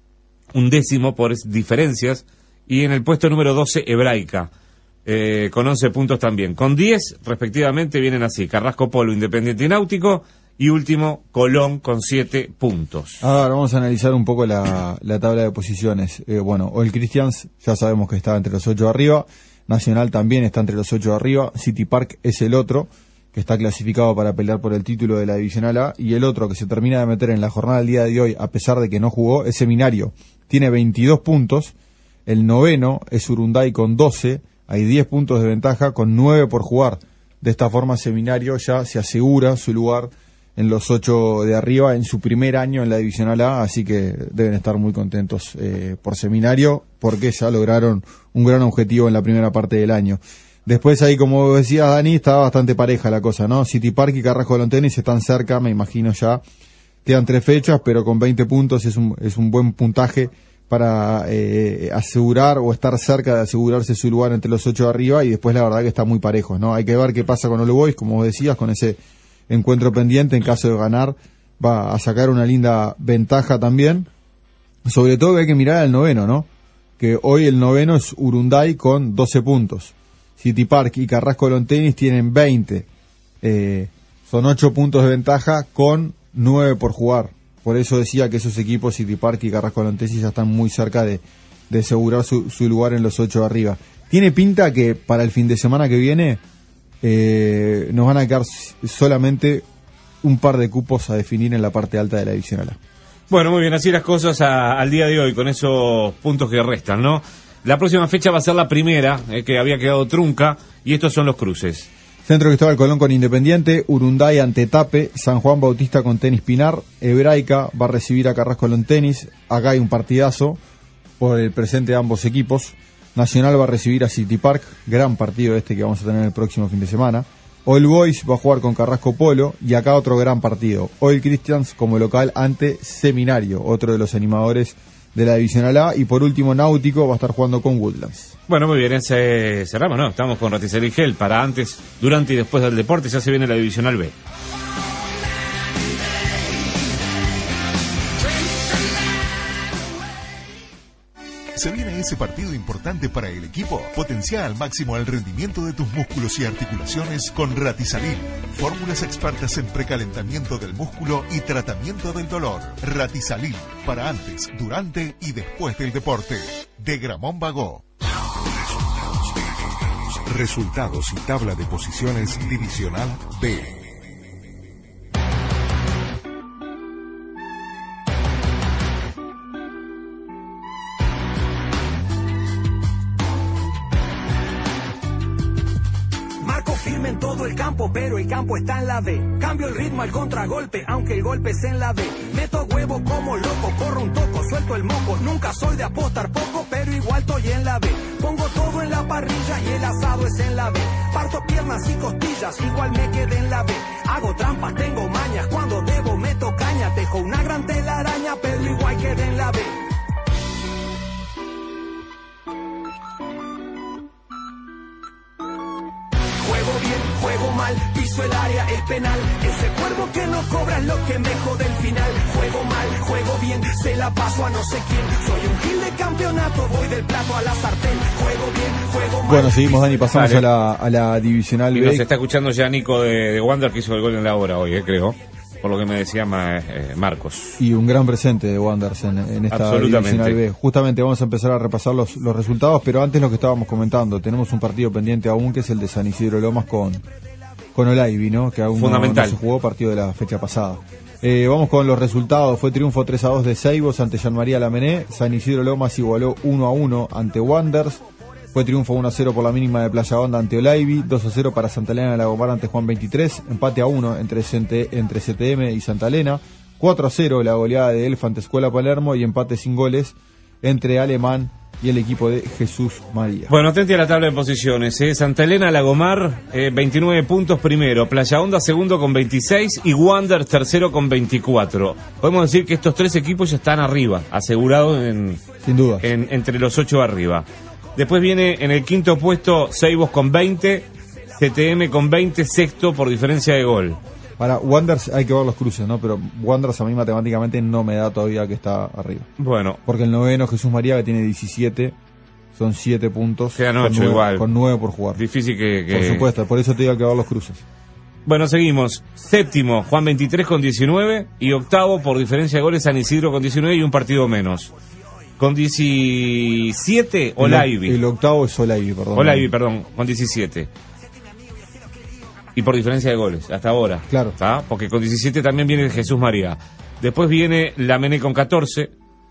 C: un décimo por diferencias, y en el puesto número doce Hebraica, eh, con once puntos también. Con diez, respectivamente, vienen así, Carrasco Polo, Independiente y Náutico, y último, Colón con siete puntos.
E: Ahora vamos a analizar un poco la, la tabla de posiciones. Eh, bueno, All Christians ya sabemos que está entre los ocho arriba, Nacional también está entre los ocho arriba, City Park es el otro, que está clasificado para pelear por el título de la Divisional A, y el otro que se termina de meter en la jornada del día de hoy, a pesar de que no jugó, es Seminario. Tiene veintidós puntos, el noveno es Urunday con doce, hay diez puntos de ventaja, con nueve por jugar. De esta forma Seminario ya se asegura su lugar en los ocho de arriba en su primer año en la Divisional A, así que deben estar muy contentos eh, por Seminario, porque ya lograron un gran objetivo en la primera parte del año. Después ahí, como decía Dani, está bastante pareja la cosa, ¿no? City Park y Carrasco Lawn Tennis están cerca, me imagino ya. Quedan tres fechas, pero con veinte puntos es un, es un buen puntaje para eh, asegurar o estar cerca de asegurarse su lugar entre los ocho de arriba, y después la verdad que está muy parejos, ¿no? Hay que ver qué pasa con All Boys, como vos decías, con ese encuentro pendiente. En caso de ganar, va a sacar una linda ventaja también. Sobre todo que hay que mirar al noveno, ¿no? Que hoy el noveno es Urunday con doce puntos. City Park y Carrasco Lawn Tennis tienen veinte. Eh, son ocho puntos de ventaja con nueve por jugar. Por eso decía que esos equipos, City Park y Carrasco Lawn Tennis, ya están muy cerca de, de asegurar su, su lugar en los ocho de arriba. Tiene pinta que para el fin de semana que viene eh, nos van a quedar solamente un par de cupos a definir en la parte alta de la Divisional A.
C: Bueno, muy bien, así las cosas a, al día de hoy, con esos puntos que restan, ¿no? La próxima fecha va a ser la primera, eh, que había quedado trunca, y estos son los cruces.
E: Centro Cristóbal Colón con Independiente, Urunday ante Tape, San Juan Bautista con Tenis Pinar, Hebraica va a recibir a Carrasco Lawn Tennis, acá hay un partidazo por el presente de ambos equipos. Nacional va a recibir a City Park, gran partido este que vamos a tener el próximo fin de semana. All Boys va a jugar con Carrasco Polo, y acá otro gran partido, All Christians como local ante Seminario, otro de los animadores de la Divisional A, y por último Náutico va a estar jugando con Woodlands.
C: Bueno, muy bien, ese, cerramos, ¿no? Estamos con Raticel y Gel para antes, durante y después del deporte. Ya se viene la Divisional B.
A: ¿Se viene ese partido importante para el equipo? Potencia al máximo el rendimiento de tus músculos y articulaciones con Ratisalil. Fórmulas expertas en precalentamiento del músculo y tratamiento del dolor. Ratisalil, para antes, durante y después del deporte. De Gramón Bagó.
J: Resultados y tabla de posiciones Divisional B.
L: En todo el campo, pero el campo está en la B. Cambio el ritmo al contragolpe, aunque el golpe es en la B. Meto huevo como loco, corro un toco, suelto el moco. Nunca soy de apostar poco, pero igual estoy en la B. Pongo todo en la parrilla y el asado es en la B. Parto piernas y costillas, igual me quedé en la B. Hago trampas, tengo mañas, cuando debo meto caña. Tejo una gran telaraña, pero igual quedé en la B. Juego bien, juego mal, piso el área, es penal. Ese cuervo que no cobra es lo que me jode el final. Juego mal, juego bien, se la paso a no sé quién. Soy un gil de campeonato, voy del plato a la sartén. Juego bien, juego mal.
E: Bueno, seguimos, Dani, pasamos
C: Vale.
E: a la, a la Divisional
C: Y
E: B.
C: nos está escuchando ya Nico de, de Wander, que hizo el gol en la hora hoy, eh, creo. Por lo que me decía ma, eh, Marcos.
E: Y un gran presente de Wanderers en, en esta Divisional B. Justamente vamos a empezar a repasar los, los resultados, pero antes lo que estábamos comentando, tenemos un partido pendiente aún, que es el de San Isidro Lomas con, con Olaivi, ¿no? Que aún no, no se jugó, partido de la fecha pasada. Eh, vamos con los resultados. Fue triunfo tres a dos de Seibos ante Jean María Lamené. San Isidro Lomas igualó uno a uno ante Wanderers. Fue triunfo uno a cero por la mínima de Playa Honda ante Olaivi. dos a cero para Santa Elena de Lagomar ante Juan veintitrés. Empate a uno entre, entre C T M y Santa Elena. cuatro a cero la goleada de Elfa ante Escuela Palermo. Y empate sin goles entre Alemán y el equipo de Jesús María.
C: Bueno, atente a la tabla de posiciones. ¿eh? Santa Elena, Lagomar, eh, veintinueve puntos primero. Playa Honda segundo con veintiséis. Y Wanderers tercero con veinticuatro. Podemos decir que estos tres equipos ya están arriba, asegurados en,
E: sin duda,
C: en, entre los ocho arriba. Después viene en el quinto puesto Seibos con veinte, C T M con veinte, sexto por diferencia de gol.
E: Para Wanderers hay que ver los cruces, ¿no? Pero Wanderers a mí matemáticamente no me da todavía que está arriba.
C: Bueno.
E: Porque el noveno Jesús María, que tiene diecisiete, son siete puntos.
C: Quedan ocho igual.
E: Con nueve por jugar.
C: Difícil que, que...
E: Por supuesto, por eso te digo que ver los cruces.
C: Bueno, seguimos. Séptimo, Juan veintitrés con diecinueve. Y octavo, por diferencia de goles, San Isidro con diecinueve y un partido menos. Con diecisiete, Olaivi.
E: El, el octavo es Olaivi, perdón.
C: Olaivi, perdón, con diecisiete. Y por diferencia de goles, hasta ahora.
E: Claro.
C: ¿Está? Porque con diecisiete también viene Jesús María. Después viene Lamené con catorce.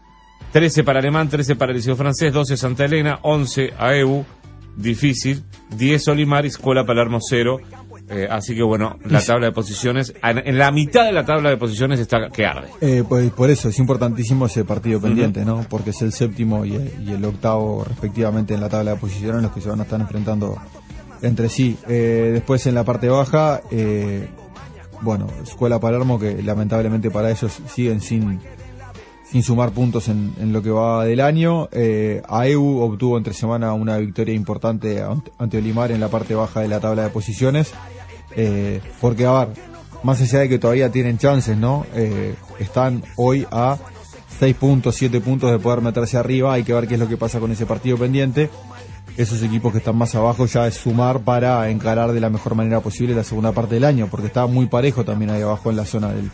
C: trece para Alemán, trece para el Liceo Francés, doce Santa Elena, once A E U, difícil. diez Olimar, Escuela Palermo cero. Eh, así que bueno, la tabla de posiciones, en, en la mitad de la tabla de posiciones está que arde.
E: Eh, pues por eso es importantísimo ese partido pendiente, uh-huh. ¿no? Porque es el séptimo y el, y el octavo respectivamente en la tabla de posiciones los que se van a estar enfrentando entre sí. Eh, después en la parte baja, eh, bueno, Escuela Palermo, que lamentablemente para ellos siguen sin sin sumar puntos en, en lo que va del año. eh, A E U obtuvo entre semana una victoria importante ante Olimar en la parte baja de la tabla de posiciones. Eh, porque, a ver, más allá de que todavía tienen chances, ¿no? Eh, están hoy a seis puntos, siete puntos de poder meterse arriba. Hay que ver qué es lo que pasa con ese partido pendiente. Esos equipos que están más abajo ya es sumar para encarar de la mejor manera posible la segunda parte del año, porque está muy parejo también ahí abajo en la zona del,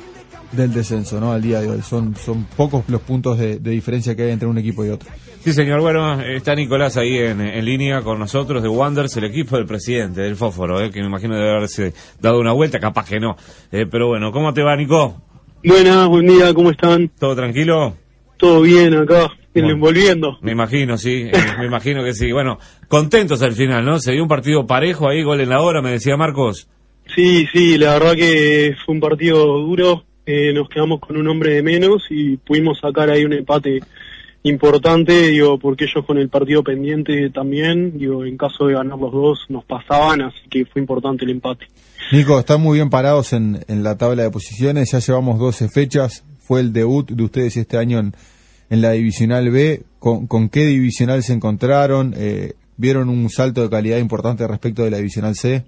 E: del descenso, ¿no? Al día de hoy son, son pocos los puntos de, de diferencia que hay entre un equipo y otro.
C: Sí, señor. Bueno, está Nicolás ahí en, en línea con nosotros de Wanderers, el equipo del presidente, del Fósforo, eh, que me imagino debe haberse dado una vuelta, capaz que no. Eh, pero bueno, ¿cómo te va, Nico?
B: Buenas, buen día, ¿cómo están?
C: ¿Todo tranquilo?
B: Todo bien acá, bueno, volviendo.
C: Me imagino, sí, eh, me imagino que sí. Bueno, contentos al final, ¿no? Se dio un partido parejo ahí, gol en la hora, me decía Marcos.
B: Sí, sí, la verdad que fue un partido duro, eh, nos quedamos con un hombre de menos y pudimos sacar ahí un empate importante, digo, porque ellos con el partido pendiente también, digo, en caso de ganar los dos nos pasaban, así que fue importante el empate.
E: Nico, están muy bien parados en, en la tabla de posiciones, ya llevamos doce fechas, fue el debut de ustedes este año en, en la Divisional B. ¿Con, con qué divisional se encontraron? Eh, ¿Vieron un salto de calidad importante respecto de la Divisional C?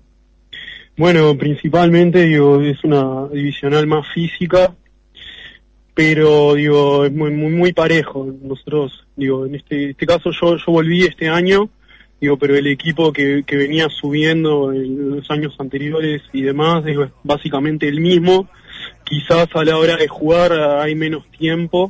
B: Bueno, principalmente, digo, es una divisional más física, pero digo es muy muy muy parejo. Nosotros, digo, en este este caso yo yo volví este año, digo, pero el equipo que que venía subiendo en los años anteriores y demás, digo, es básicamente el mismo. Quizás a la hora de jugar hay menos tiempo,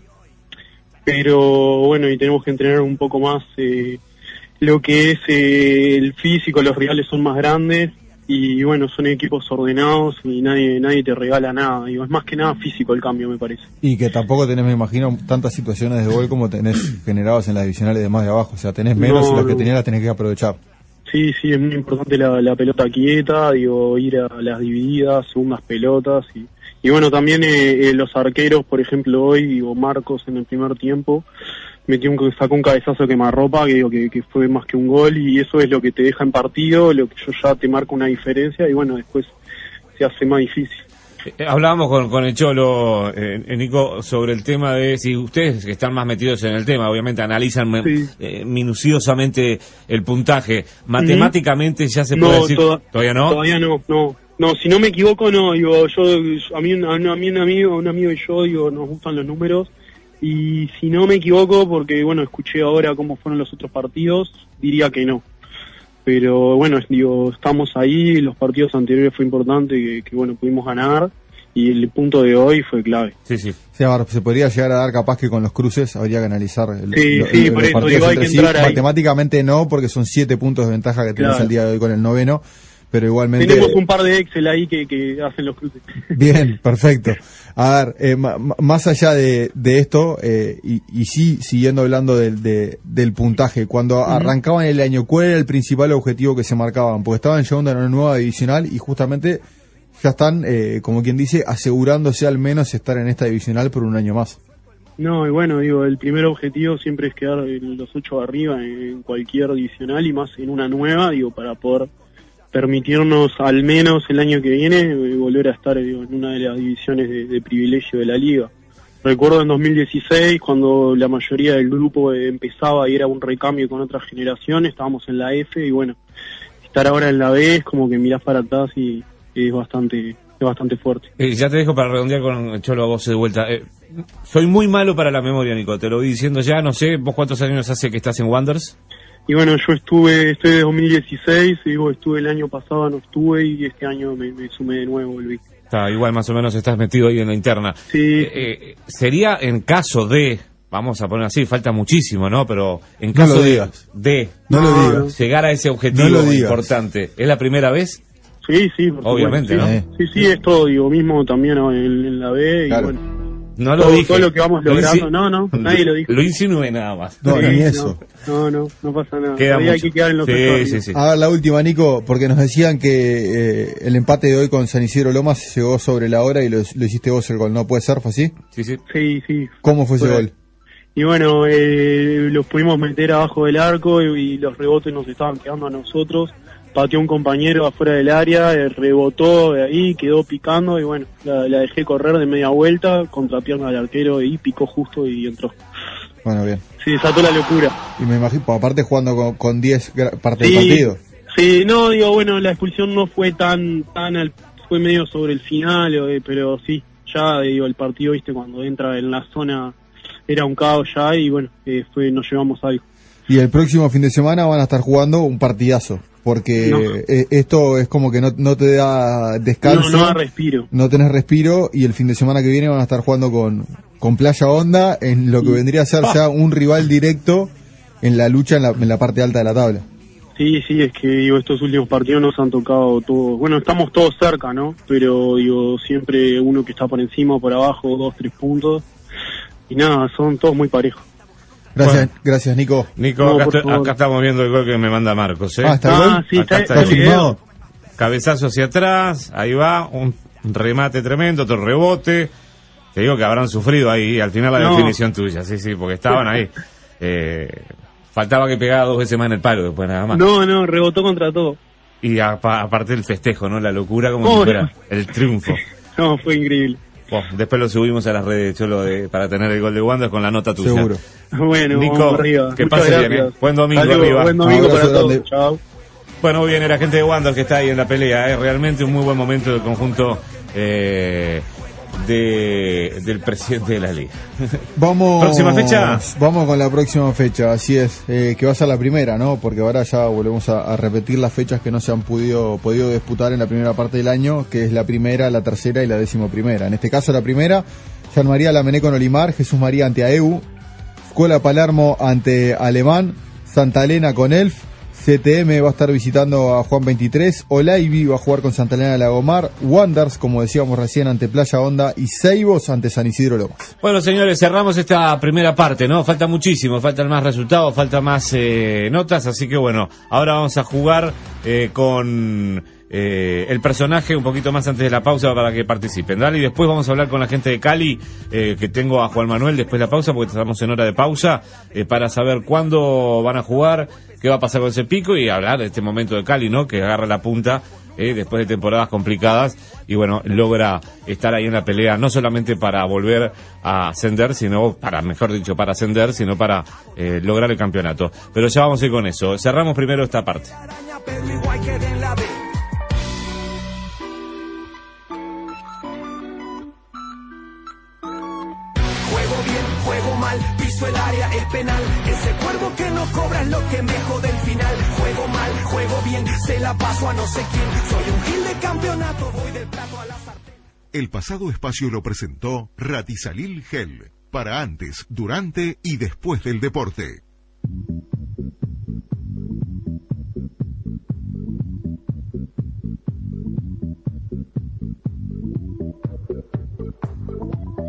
B: pero bueno, y tenemos que entrenar un poco más eh, lo que es eh, el físico. Los rivales son más grandes y bueno, son equipos ordenados y nadie nadie te regala nada. Digo, es más que nada físico el cambio, me parece.
E: Y que tampoco tenés, me imagino, tantas situaciones de gol como tenés generados en las divisionales de más de abajo. O sea, tenés menos no, y las que tenías las tenés que aprovechar.
B: Sí, sí, es muy importante la, la pelota quieta, digo, ir a las divididas, segundas pelotas y, y bueno, también eh, eh, los arqueros, por ejemplo, hoy, digo, Marcos en el primer tiempo metió un, sacó un cabezazo que me arropa, que digo que, que fue más que un gol, y eso es lo que te deja en partido, lo que yo ya te marco una diferencia y bueno, después se hace más difícil.
C: Eh, hablábamos con, con el Cholo, eh, Nico, sobre el tema de si ustedes que están más metidos en el tema, obviamente analizan sí. eh, minuciosamente el puntaje. Matemáticamente ya se puede
B: no,
C: decir,
B: toda,
C: todavía no.
B: Todavía no, no, no. Si no me equivoco, no. Digo, yo, a mí, a mí un amigo, un amigo y yo, digo, nos gustan los números. Y si no me equivoco, porque bueno, escuché ahora cómo fueron los otros partidos, diría que no. Pero bueno, digo, estamos ahí, los partidos anteriores fue importante que, que bueno, pudimos ganar y el punto de hoy fue clave.
C: Sí, sí.
E: Sí, ahora, se podría llegar a dar capaz que con los cruces habría que analizar el,
B: sí,
E: lo,
B: sí,
E: el,
B: por
E: los
B: eso,
E: partidos
B: digo, hay
E: entre
B: que
E: sí.
B: entrar ahí.
E: Matemáticamente no, porque son siete puntos de ventaja que tenemos
B: claro.
E: el día de hoy con el noveno, pero igualmente...
B: Tenemos un par de Excel ahí que, que hacen los cruces.
E: Bien, perfecto. A ver, eh, ma- ma- más allá de, de esto, eh, y, y sí, siguiendo hablando del, de, del puntaje, cuando uh-huh. arrancaban el año, ¿cuál era el principal objetivo que se marcaban? Porque estaban llegando a una nueva divisional y justamente ya están, eh, como quien dice, asegurándose al menos estar en esta divisional por un año más.
B: No, y bueno, digo, el primer objetivo siempre es quedar en los ocho arriba en cualquier divisional y más en una nueva, digo, para poder permitirnos al menos el año que viene eh, volver a estar digo, en una de las divisiones de, de privilegio de la liga. Recuerdo en dos mil dieciséis, cuando la mayoría del grupo eh, empezaba y era un recambio con otra generación, estábamos en la F y bueno, estar ahora en la B es como que mirás para atrás y, y es bastante es bastante fuerte.
C: Eh, ya te dejo para redondear con Cholo a vos de vuelta. Eh, soy muy malo para la memoria, Nico, te lo voy diciendo ya, no sé, ¿vos cuántos años hace que estás en Wanderers?
B: Y bueno, yo estuve, estoy de dos mil dieciséis, y digo, estuve el año pasado, no estuve, y este año me, me sumé de nuevo, volví.
C: Está, igual más o menos estás metido ahí en la interna.
B: Sí.
C: Eh, eh, sería en caso de, vamos a poner así, falta muchísimo, ¿no? Pero en caso
E: no lo
C: de,
E: digas.
C: de
E: no lo digas.
C: llegar a ese objetivo
E: no lo digas.
C: importante, ¿es la primera vez?
B: Sí, sí, por
C: obviamente,
B: supuesto,
C: ¿no?
B: Sí, sí, sí, es todo, digo, mismo también en, en la B,
E: claro.
B: y bueno.
C: No lo
B: todo,
C: dije.
B: todo lo que vamos
C: Lo
B: logrando,
C: insi-
B: no, no, nadie lo dijo.
C: Lo insinué nada más.
E: No,
B: Sí,
E: ni
B: no,
E: eso.
B: No, no, no pasa nada.
C: Queda
B: Todavía hay
C: mucho.
B: que quedar en los
C: Sí,
B: ocho
C: sí, sí.
E: A ver, la última, Nico, porque nos decían que eh, el empate de hoy con San Isidro Lomas llegó sobre la hora y lo, lo hiciste vos el gol, ¿no puede ser? ¿Fue así?
C: Sí, sí.
B: Sí, sí.
E: ¿Cómo fue ese
B: Fue-
E: gol?
B: Y bueno, eh, los pudimos meter abajo del arco y, y los rebotes nos estaban quedando a nosotros. Pateó un compañero afuera del área, eh, rebotó de ahí, quedó picando y bueno, la, la dejé correr de media vuelta contra pierna del arquero y picó justo y entró.
E: Bueno, bien.
B: Se desató la locura.
E: Y me imagino, aparte jugando con- con diez gra- partes
B: Sí,
E: del partido.
B: sí, no, digo, bueno, la expulsión no fue tan, tan al, fue medio sobre el final, eh, pero sí, ya, digo, el partido, viste, cuando entra en la zona era un caos ya y bueno, eh, fue, nos llevamos algo.
E: Y el próximo fin de semana van a estar jugando un partidazo, porque
B: No.
E: eh, esto es como que no, no te da descanso,
B: No, no da respiro.
E: no tenés respiro, y el fin de semana que viene van a estar jugando con, con Playa Honda, en lo que vendría a ser ya un rival directo en la lucha en la, en la parte alta de la tabla.
B: Sí, sí, es que digo, estos últimos partidos nos han tocado todos, bueno, estamos todos cerca, ¿no? Pero digo, siempre uno que está por encima, por abajo, dos, tres puntos, y nada, son todos muy parejos.
E: Gracias,
C: Bueno.
E: gracias Nico.
C: Nico,
B: No,
C: acá,
B: por
C: estoy-
B: favor.
C: acá estamos viendo el gol que me manda Marcos, ¿eh?
E: Ah, ¿está el
B: Ah,
E: gol?
B: sí,
C: Acá
B: está,
C: está
B: está
C: el
B: el video.
E: filmado.
C: Cabezazo hacia atrás, ahí va, un remate tremendo, otro rebote. Te digo que habrán sufrido ahí, al final la
B: No.
C: definición tuya, sí, sí, porque estaban ahí. Eh, faltaba que pegara dos veces más en el palo, después nada más.
B: No, no, rebotó contra todo.
C: Y apa- aparte el festejo, ¿no? La locura como
B: Oh,
C: si fuera
B: no.
C: el triunfo.
B: No, fue increíble.
C: Oh, después lo subimos a las redes, Cholo, de, para tener el gol de Wander con la nota tuya.
E: Seguro.
B: Bueno,
C: Nico,
B: vamos arriba.
C: que
B: Muchas
C: pase bien,
B: gracias.
C: ¿eh? Buen domingo
B: Hasta luego,
C: arriba.
B: Buen domingo
E: Abrazo
B: para todos.
E: grande.
B: Chao.
C: Bueno, bien, era gente de Wander que está ahí en la pelea, ¿eh? Realmente un muy buen momento del conjunto eh, de, del presidente de la liga.
E: Vamos.
C: ¿Próxima fecha?
E: Vamos con la próxima fecha, así es, eh, que va a ser la primera, ¿no? Porque ahora ya volvemos a, a repetir las fechas que no se han podido, podido disputar en la primera parte del año, que es la primera, la tercera y la décimo primera. En este caso la primera, San María Lamené con Olimar, Jesús María ante A E U, Escuela Palermo ante Alemán, Santa Elena con Elf, C T M va a estar visitando a Juan veintitrés, Olaivi va a jugar con Santa Elena de Lagomar, Wanders, como decíamos recién, ante Playa Honda y Seibos ante San Isidro Lomas.
C: Bueno, señores, cerramos esta primera parte, ¿no? Falta muchísimo, faltan más resultados, faltan más eh, notas, así que bueno, ahora vamos a jugar eh, con eh, el personaje un poquito más antes de la pausa para que participen, ¿dale? Y después vamos a hablar con la gente de Cali, eh, que tengo a Juan Manuel después de la pausa, porque estamos en hora de pausa, eh, para saber cuándo van a jugar, qué va a pasar con ese pico y hablar de este momento de Cali, ¿no? Que agarra la punta eh, después de temporadas complicadas y bueno, logra estar ahí en la pelea, no solamente para volver a ascender, sino para, mejor dicho, para ascender, sino para eh, lograr el campeonato. Pero ya vamos a ir con eso. Cerramos primero esta parte.
L: Araña, pero igual quedé en la B. Juego bien, juego mal, piso el área, es penal. Ese cuervo que no cobra es lo que me jode el final. Juego mal, juego bien, se la paso a no sé quién. Soy un gil de campeonato, voy del plato a la sartén.
A: El pasado espacio lo presentó Ratisalil Gel, para antes, durante y después del deporte.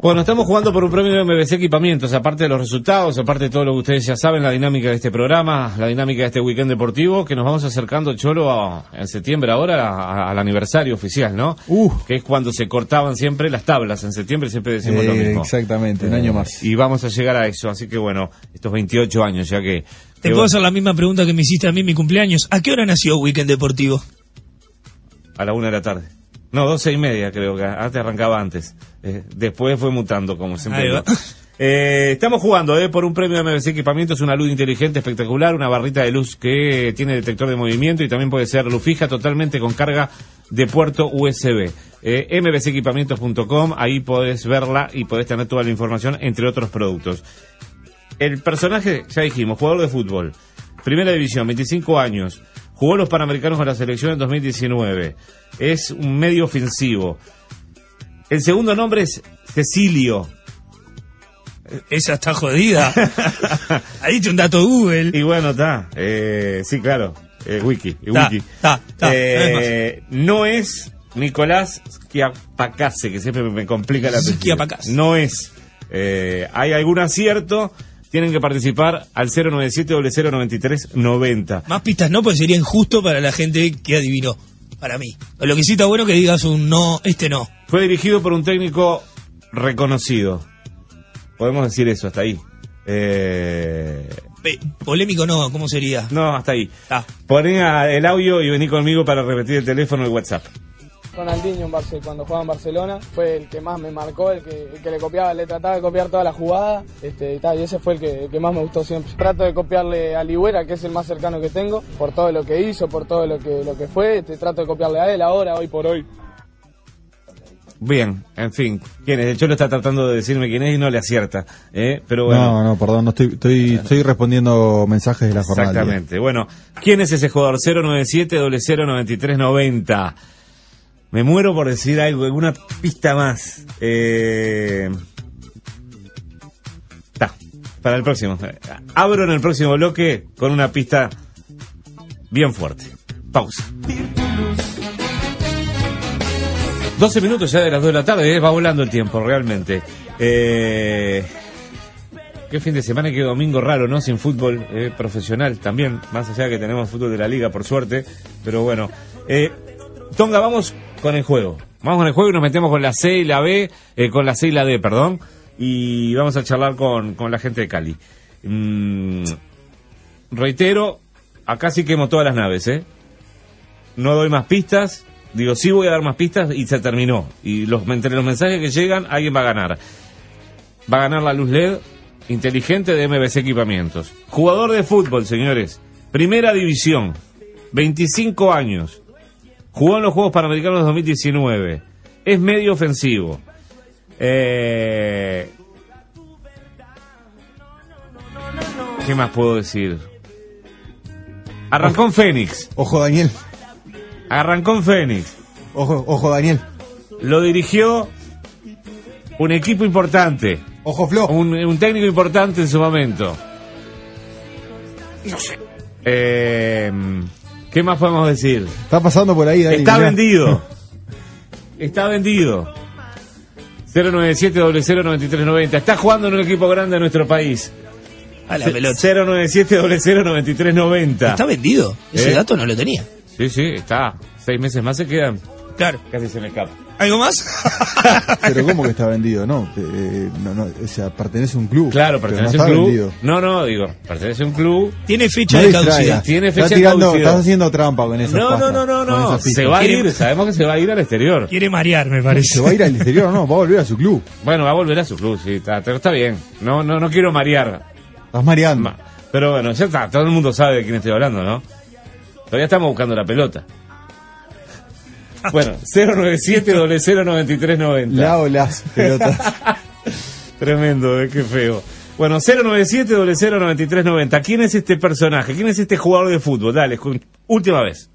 C: Bueno, estamos jugando por un premio de M V C Equipamientos, aparte de los resultados, aparte de todo lo que ustedes ya saben, la dinámica de este programa, la dinámica de este weekend deportivo, que nos vamos acercando, Cholo, a, en septiembre ahora, a, a, al aniversario oficial, ¿no? Uh. Que es cuando se cortaban siempre las tablas, en septiembre siempre decimos
E: eh,
C: lo mismo.
E: Exactamente, un
C: eh,
E: año más.
C: Y vamos a llegar a eso, así que bueno, estos veintiocho años ya que...
F: Te puedo hacer la misma pregunta que me hiciste a mí en mi cumpleaños. ¿A qué hora nació Weekend Deportivo?
C: A la una de la tarde. No, doce y media creo que antes arrancaba antes. Eh, después fue mutando, como siempre. ¿No? Eh, estamos jugando eh, por un premio de M V C Equipamientos, una luz inteligente espectacular, una barrita de luz que tiene detector de movimiento y también puede ser luz fija totalmente con carga de puerto U S B. Eh, m v c equipamientos punto com, ahí podés verla y podés tener toda la información, entre otros productos. El personaje, ya dijimos, jugador de fútbol, primera división, veinticinco años, jugó los Panamericanos con la selección en dos mil diecinueve, es un medio ofensivo. El segundo nombre es Cecilio.
F: Esa está jodida. Ha dicho un dato Google.
C: Y bueno, está. Eh, sí, claro. Eh, wiki.
F: Ta,
C: wiki.
F: Ta, ta,
C: eh, no es Nicolás Schiapacase, que siempre me complica la apellido. No es. Eh, hay algún acierto. Tienen que participar al cero nueve siete, cero cero nueve tres nueve cero.
F: Más pistas no, pues sería injusto para la gente que adivinó. Para mí. Lo que sí está bueno que digas un no, este no.
C: Fue dirigido por un técnico reconocido. Podemos decir eso, hasta ahí. Eh...
F: Polémico no, ¿cómo sería?
C: No, hasta ahí.
F: Ah.
C: Poné a el audio y vení conmigo para repetir el teléfono de WhatsApp.
I: Ronaldinho en Barce, cuando jugaba en Barcelona fue el que más me marcó, el que, el que le copiaba, le trataba de copiar toda la jugada, este, y, tal, y ese fue el que, el que más me gustó siempre. Trato de copiarle a Ligüera, que es el más cercano que tengo, por todo lo que hizo, por todo lo que, lo que fue, este, trato de copiarle a él ahora, hoy por hoy.
C: Bien, en fin, ¿quién es? De hecho, lo está tratando de decirme quién es y no le acierta, ¿eh? Pero bueno.
E: No, no, perdón, no estoy, estoy, estoy respondiendo mensajes de la jornada.
C: Exactamente. Bueno, ¿quién es ese jugador? cero nueve siete, cero cero nueve tres nueve cero. Me muero por decir algo, alguna pista más. Eh... Está, para el próximo. Abro en el próximo bloque con una pista bien fuerte. Pausa. doce minutos ya de las dos de la tarde, ¿eh? Va volando el tiempo, realmente. Eh... Qué fin de semana, qué domingo raro, ¿no? Sin fútbol eh, profesional también, más allá de que tenemos fútbol de la liga, por suerte. Pero bueno. Eh... Tonga, vamos con el juego. Vamos con el juego y nos metemos con la C y la B, eh, con la C y la D, perdón. Y vamos a charlar con, con la gente de Cali. Mm, reitero, acá sí quemo todas las naves, ¿eh? No doy más pistas. Digo, sí voy a dar más pistas y se terminó. Y los, entre los mensajes que llegan, alguien va a ganar. Va a ganar la luz L E D inteligente de M V C Equipamientos. Jugador de fútbol, señores. Primera división. veinticinco años. Jugó en los Juegos Panamericanos de dos mil diecinueve. Es medio ofensivo. Eh... ¿Qué más puedo decir? Arrancó en Fénix.
E: Ojo, Daniel.
C: Arrancó en Fénix.
E: Ojo, ojo, Daniel.
C: Lo dirigió un equipo importante.
E: Ojo, Flo.
C: Un, un técnico importante en su momento. No sé. Eh... ¿Qué más podemos decir?
E: Está pasando por ahí, Dani.
C: Está
E: mirá.
C: vendido. Está vendido. cero nueve siete, cero cero nueve tres nueve cero. Está jugando en un equipo grande de nuestro país.
F: A la pelota.
C: cero nueve siete, cero cero nueve tres nueve cero.
F: Está vendido. Ese
C: ¿Eh?
F: dato no lo tenía.
C: Sí, sí, está. Seis meses más se quedan.
F: Claro.
C: Casi se me escapa.
F: ¿Algo más?
E: Pero ¿cómo que está vendido? No, eh, no, no, o sea, pertenece a un club.
C: Claro, pertenece
E: no
C: a un club.
E: Vendido.
C: No, no, digo, pertenece a un club.
F: Tiene fecha
E: No
F: de
E: distraigas.
F: caducidad.
C: Tiene fecha
E: Estás
C: de
E: tirando,
C: caducidad.
E: estás haciendo trampa con eso.
C: No, no, no, no, no. Se va a ir, sabemos que se va a ir al exterior.
F: Quiere marear, me parece.
E: ¿Se va a ir al exterior o no? Va a volver a su club.
C: Bueno, va a volver a su club, sí, está, está bien. No, no, no quiero marear.
E: Estás mareando.
C: Pero bueno, ya está, todo el mundo sabe de quién estoy hablando, ¿no? Todavía estamos buscando la pelota. Bueno, cero nueve siete, cero cero nueve tres nueve cero.
E: La o las pelotas.
C: Tremendo, eh, qué feo. Bueno, cero nueve siete, cero cero nueve tres nueve cero. ¿Quién es este personaje? ¿Quién es este jugador de fútbol? Dale, última vez.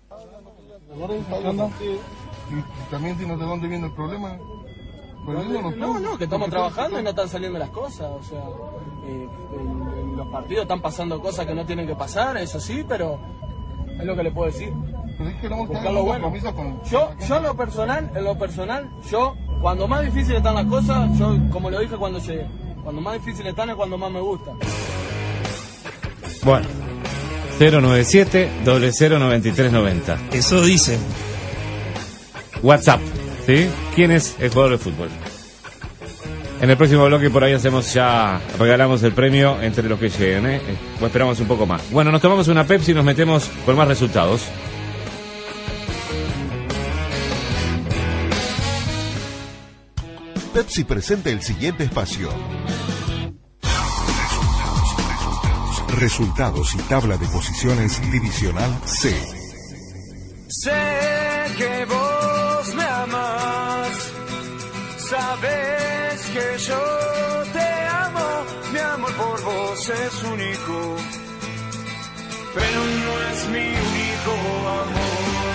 M: ¿También tienes de dónde viene el problema?
N: No, no, que estamos trabajando y no están saliendo las cosas. O sea, eh, en, en los partidos están pasando cosas que no tienen que pasar, eso sí, pero es lo que le puedo decir. Buscar lo bueno. Yo, yo en lo personal, en lo personal, yo cuando más difíciles están las cosas, yo como lo dije cuando llegué, cuando más difíciles están es cuando más me gusta.
C: Bueno, cero nueve siete, cero cero nueve tres nueve cero.
F: Eso dice.
C: WhatsApp, ¿sí? ¿Quién es el jugador de fútbol? En el próximo bloque por ahí hacemos ya, regalamos el premio entre los que lleguen, ¿eh? O esperamos un poco más. Bueno, nos tomamos una Pepsi y nos metemos con más resultados.
J: Pepsi presenta el siguiente espacio. Resultados y tabla de posiciones divisional C.
L: Sé que vos me amás, sabes que yo te amo, mi amor por vos es único, pero no es mi único amor.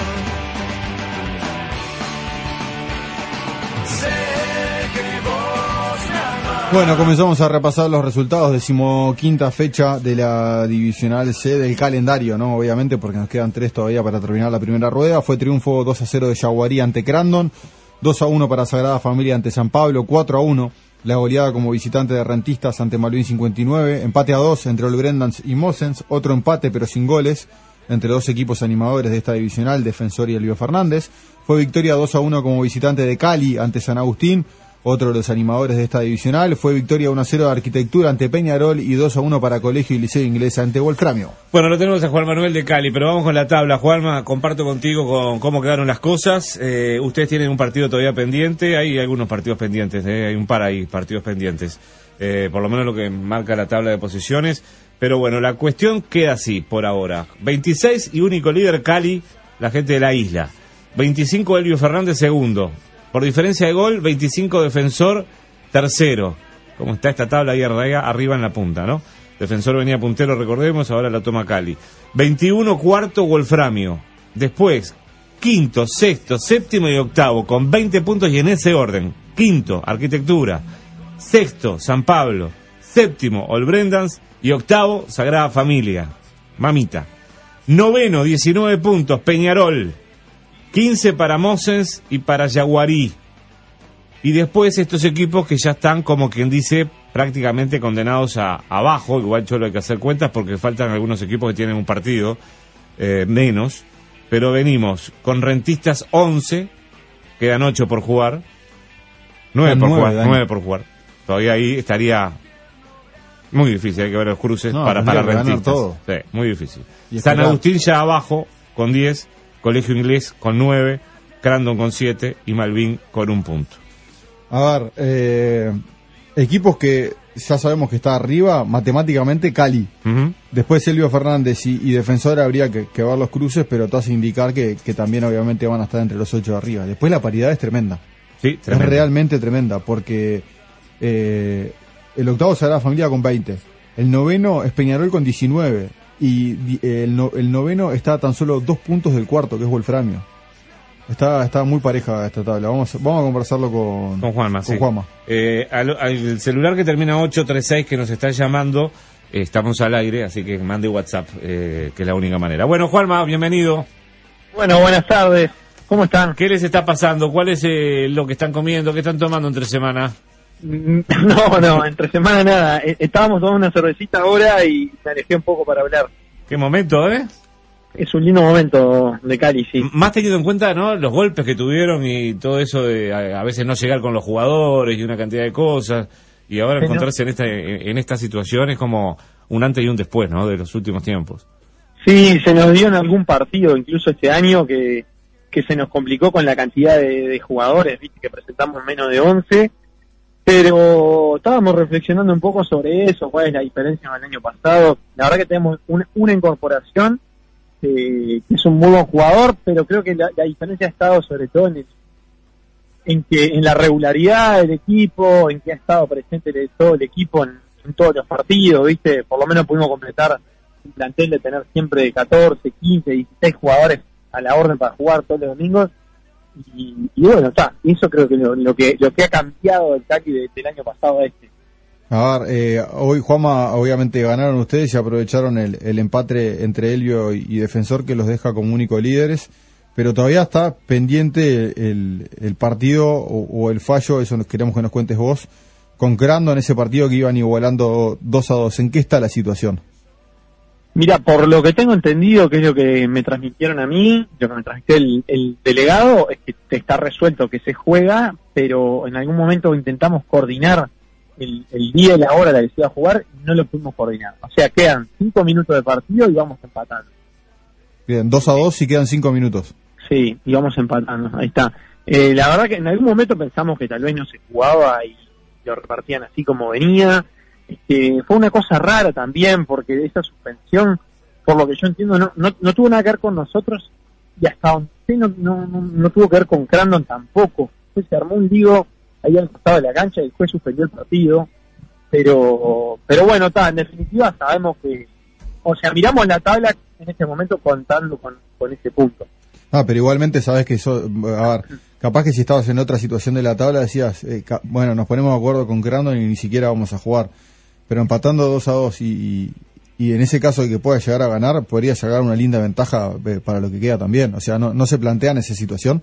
L: Sé que vos me amás.
E: Bueno, comenzamos a repasar los resultados, decimoquinta fecha de la Divisional C del calendario, ¿no? Obviamente, porque nos quedan tres todavía para terminar la primera rueda. Fue triunfo dos a cero de Yaguarí ante Crandon, dos a uno para Sagrada Familia ante San Pablo, cuatro a uno la goleada como visitante de Rentistas ante Malvin cincuenta y nueve, empate a dos entre Olbrendans y Mosens, otro empate pero sin goles entre dos equipos animadores de esta divisional, Defensor y Elvio Fernández. Fue victoria dos a uno como visitante de Cali ante San Agustín, otro de los animadores de esta divisional. Fue victoria uno a cero de Arquitectura ante Peñarol y dos a uno para Colegio y Liceo Inglés ante Wolframio.
C: Bueno, lo tenemos a Juan Manuel de Cali, pero vamos con la tabla. Juanma, comparto contigo con cómo quedaron las cosas. Eh, ustedes tienen un partido todavía pendiente, hay algunos partidos pendientes, eh, hay un par ahí, partidos pendientes. Eh, por lo menos lo que marca la tabla de posiciones. Pero bueno, la cuestión queda así por ahora. veintiséis y único líder Cali, la gente de la isla. veinticinco Elvio Fernández segundo. Por diferencia de gol, veinticinco Defensor tercero. Como está esta tabla ahí arriba en la punta, ¿no? Defensor venía puntero, recordemos, ahora la toma Cali. veintiuno cuarto Wolframio. Después, quinto, sexto, séptimo y octavo, con veinte puntos y en ese orden. Quinto, Arquitectura. Sexto, San Pablo. Séptimo, Olbrendans. Y octavo, Sagrada Familia. Mamita. Noveno, diecinueve puntos, Peñarol. quince para Mosens y para Yaguarí. Y después estos equipos que ya están, como quien dice, prácticamente condenados a abajo. Igual solo hay que hacer cuentas porque faltan algunos equipos que tienen un partido eh, menos. Pero venimos con Rentistas once, quedan ocho por jugar. nueve por jugar, nueve por jugar. Todavía ahí estaría muy difícil, hay que ver los cruces no, para, para Rentistas. Todo. Sí, muy difícil. San Agustín ya abajo con diez. Colegio Inglés con nueve, Crandon con siete y Malvin con un punto.
E: A ver, eh, equipos que ya sabemos que está arriba, matemáticamente Cali. Uh-huh. Después Elvio Fernández y, y Defensor habría que, que ver los cruces, pero todo hace indicar que, que también obviamente van a estar entre los ocho de arriba. Después la paridad es tremenda.
C: Sí, tremenda.
E: Es realmente tremenda, porque eh, el octavo es Sagrada Familia con veinte, el noveno es Peñarol con diecinueve, y el, no, el noveno está a tan solo dos puntos del cuarto, que es Wolframio. Está está muy pareja esta tabla. Vamos vamos a conversarlo con,
C: con Juanma.
E: Con
C: sí.
E: Juanma.
C: Eh, al, al celular que termina ocho treinta y seis que nos está llamando, eh, estamos al aire, así que mande WhatsApp, eh, que es la única manera. Bueno, Juanma, bienvenido.
O: Bueno, buenas tardes. ¿Cómo están?
C: ¿Qué les está pasando? ¿Cuál es eh, lo que están comiendo? ¿Qué están tomando entre semana?
O: No, no, entre semana nada. Estábamos tomando una cervecita ahora y me alejé un poco para hablar.
C: Qué momento, ¿eh?
O: Es un lindo momento de Cali, sí.
C: Más teniendo en cuenta, ¿no?, los golpes que tuvieron y todo eso de a, a veces no llegar con los jugadores y una cantidad de cosas. Y ahora sí, encontrarse ¿no? en esta en esta situación es como un antes y un después, ¿no?, de los últimos tiempos.
O: Sí, se nos dio en algún partido, incluso este año, que, que se nos complicó con la cantidad de, de jugadores, viste que presentamos menos de once. Pero estábamos reflexionando un poco sobre eso, cuál es la diferencia con el año pasado. La verdad que tenemos una, una incorporación eh, que es un muy buen jugador, pero creo que la, la diferencia ha estado sobre todo en, el, en que en la regularidad del equipo, en que ha estado presente de todo el equipo en, en todos los partidos, ¿viste? Por lo menos pudimos completar un plantel de tener siempre catorce, quince, dieciséis jugadores a la orden para jugar todos los domingos. Y, y bueno, está, eso creo que lo, lo que lo que ha cambiado el Cali de, del año pasado a este.
E: A ver, eh, hoy Juanma, obviamente ganaron ustedes y aprovecharon el, el empate entre Elvio y, y Defensor, que los deja como únicos líderes, pero todavía está pendiente el, el partido o, o el fallo, eso nos queremos que nos cuentes vos, con Crandon en ese partido que iban igualando dos a dos. ¿En qué está la situación?
O: Mira, por lo que tengo entendido, que es lo que me transmitieron a mí, lo que me transmitió el, el delegado, es que está resuelto que se juega, pero en algún momento intentamos coordinar el, el día y la hora a la que se iba a jugar y no lo pudimos coordinar. O sea, quedan cinco minutos de partido y vamos empatando.
E: Bien, dos a dos y quedan cinco minutos.
O: Sí, y vamos empatando, ahí está. Eh, la verdad que en algún momento pensamos que tal vez no se jugaba y lo repartían así como venía. Este, fue una cosa rara también, porque esa suspensión, por lo que yo entiendo, no, no, no tuvo nada que ver con nosotros, y hasta donde no, no, no, no tuvo que ver con Crandon tampoco. Entonces se armó un lío ahí al costado de la cancha y después suspendió el partido. Pero pero bueno, ta, en definitiva sabemos que, o sea, miramos la tabla en este momento contando con, con ese punto.
E: Ah, pero igualmente sabes que eso, a ver, capaz que si estabas en otra situación de la tabla decías, eh, ca- bueno, nos ponemos de acuerdo con Crandon y ni siquiera vamos a jugar. Pero empatando dos a dos y, y, y en ese caso de que pueda llegar a ganar, podría llegar una linda ventaja eh, para lo que queda también. O sea, ¿no, no se plantean esa situación?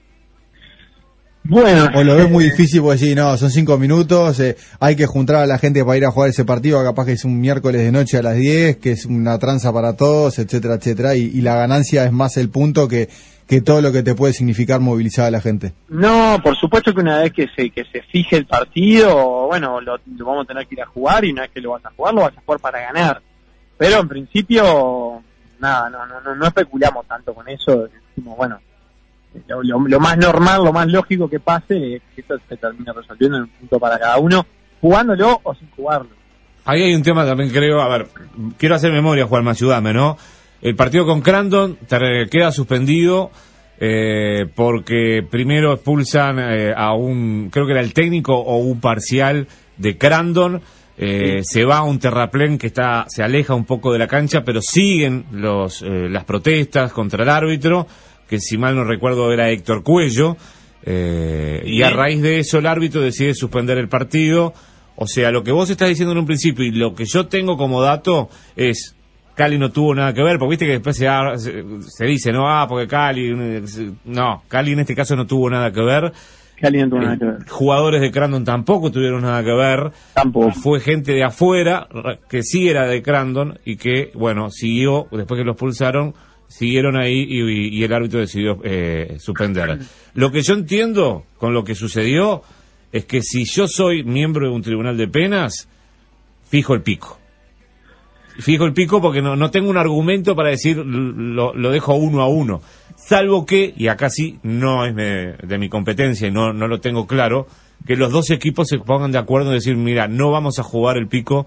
O: Bueno.
E: O lo ves muy difícil porque decís, no, son cinco minutos, eh, hay que juntar a la gente para ir a jugar ese partido, capaz que es un miércoles de noche a las diez, que es una tranza para todos, etcétera, etcétera, y, y la ganancia es más el punto que, que todo lo que te puede significar movilizar a la gente.
O: No, por supuesto que una vez que se que se fije el partido, bueno, lo, lo vamos a tener que ir a jugar, y una vez que lo vas a jugar, lo vas a jugar para ganar. Pero en principio, nada, no no no, no especulamos tanto con eso. Decimos, bueno, lo, lo, lo más normal, lo más lógico que pase es que eso se termine resolviendo en un punto para cada uno, jugándolo o sin jugarlo.
C: Ahí hay un tema también, creo, a ver, quiero hacer memoria, Juanma, ayúdame, ¿no? El partido con Crandon te queda suspendido eh, porque primero expulsan eh, a un, creo que era el técnico o un parcial de Crandon, eh, sí. Se va a un terraplén que está se aleja un poco de la cancha, pero siguen los eh, las protestas contra el árbitro, que si mal no recuerdo era Héctor Cuello, eh, sí. Y a raíz de eso el árbitro decide suspender el partido. O sea, lo que vos estás diciendo en un principio y lo que yo tengo como dato es... Cali no tuvo nada que ver, porque viste que después se, se, se dice, no, ah, porque Cali... No, Cali en este caso no tuvo nada que ver.
O: Cali no tuvo eh, nada que ver.
C: Jugadores de Crandon tampoco tuvieron nada que ver.
O: Tampoco.
C: Fue gente de afuera, que sí era de Crandon, y que, bueno, siguió, después que los expulsaron, siguieron ahí y, y el árbitro decidió eh, suspender. Lo que yo entiendo con lo que sucedió es que si yo soy miembro de un tribunal de penas, fijo el pico. Fijo el pico porque no, no tengo un argumento para decir lo, lo dejo uno a uno, salvo que, y acá sí no es de, de mi competencia y no, no lo tengo claro, que los dos equipos se pongan de acuerdo en decir, mira, no vamos a jugar el pico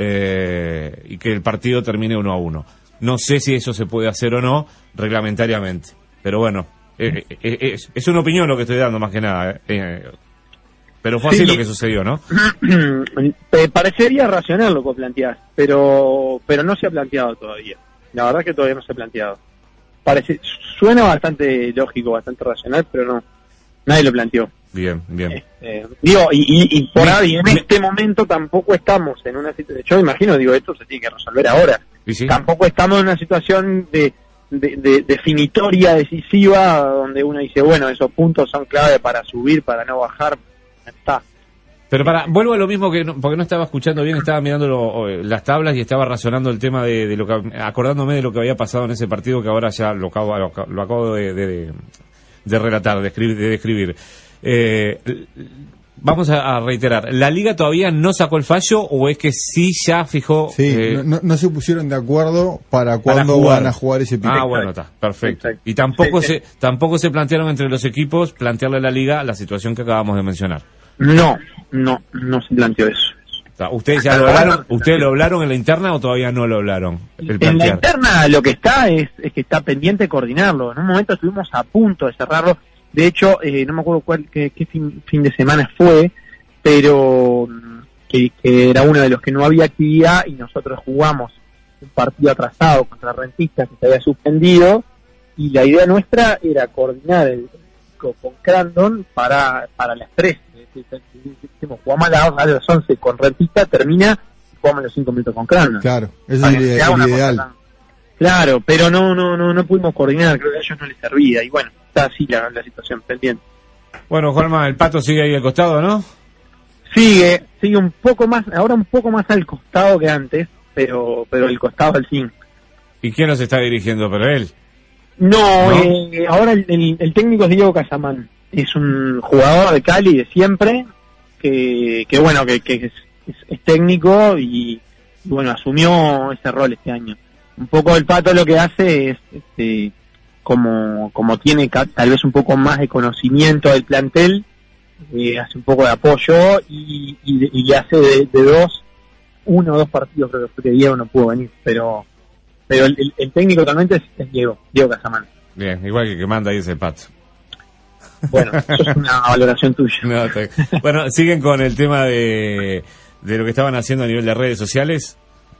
C: eh, y que el partido termine uno a uno. No sé si eso se puede hacer o no reglamentariamente, pero bueno, eh, eh, es, es una opinión lo que estoy dando más que nada, eh, eh, pero fue así sí. Lo que sucedió, ¿no?
O: Te parecería racional lo que planteás, pero pero no se ha planteado todavía. La verdad que todavía no se ha planteado. Parece suena bastante lógico, bastante racional, pero no, nadie lo planteó.
C: Bien, bien.
O: Este, digo, y, y, y por ahí en este momento tampoco estamos en una situación, yo imagino, digo, esto se tiene que resolver ahora.
C: ¿Sí, sí?
O: Tampoco estamos en una situación de, de, de definitoria, decisiva, donde uno dice, bueno, esos puntos son clave para subir, para no bajar. Está.
C: Pero para, vuelvo a lo mismo que no, porque no estaba escuchando bien, estaba mirando lo, las tablas y estaba razonando el tema de, de lo que, acordándome de lo que había pasado en ese partido que ahora ya lo acabo, lo, lo acabo de, de, de relatar, de escribir, de describir. Eh, vamos a, a reiterar, ¿la Liga todavía no sacó el fallo o es que sí ya fijó?
E: Sí,
C: eh,
E: no, no se pusieron de acuerdo para cuándo van a jugar ese pico.
C: Ah, bueno, está, perfecto. Exacto. Y tampoco sí, se sí. tampoco se plantearon entre los equipos plantearle a la Liga la situación que acabamos de mencionar.
O: No, no, no se planteó eso.
C: ¿Ustedes ya lo hablaron? ¿Ustedes lo hablaron en la interna o todavía no lo hablaron? El
O: en la interna lo que está es, es que está pendiente de coordinarlo. En un momento estuvimos a punto de cerrarlo. De hecho, eh, no me acuerdo cuál, qué, qué fin, fin de semana fue, pero que, que era uno de los que no había actividad y nosotros jugamos un partido atrasado contra Rentistas que se había suspendido y la idea nuestra era coordinar el con Crandon para para las tres. Jugamos a las once con Rentista, termina y jugamos los cinco minutos con Crandon.
E: Claro, eso es el, el ideal.
O: Claro, pero no, no, no, no pudimos coordinar, creo que a ellos no les servía, y bueno, está así la, la situación pendiente.
C: Bueno, Juanma, el Pato sigue ahí al costado, ¿no?
O: Sigue, sigue un poco más, ahora un poco más al costado que antes, pero, pero el costado al fin.
C: ¿Y quién los está dirigiendo? ¿Pero él?
O: No,
C: ¿No?
O: Eh, ahora el, el, el técnico es Diego Casamán, es un jugador de Cali de siempre, que, que bueno, que, que es, es, es técnico y, y bueno, asumió ese rol este año. Un poco el Pato lo que hace es, este, como, como tiene ca- tal vez un poco más de conocimiento del plantel, eh, hace un poco de apoyo y, y, y hace de, de dos, uno o dos partidos, creo que fue que Diego no pudo venir, pero pero el, el, el técnico totalmente es, es Diego, Diego Casamán.
C: Bien, igual que el que manda ahí es el Pato.
O: Bueno, eso es una valoración tuya.
C: No, te... Bueno, siguen con el tema de, de lo que estaban haciendo a nivel de redes sociales.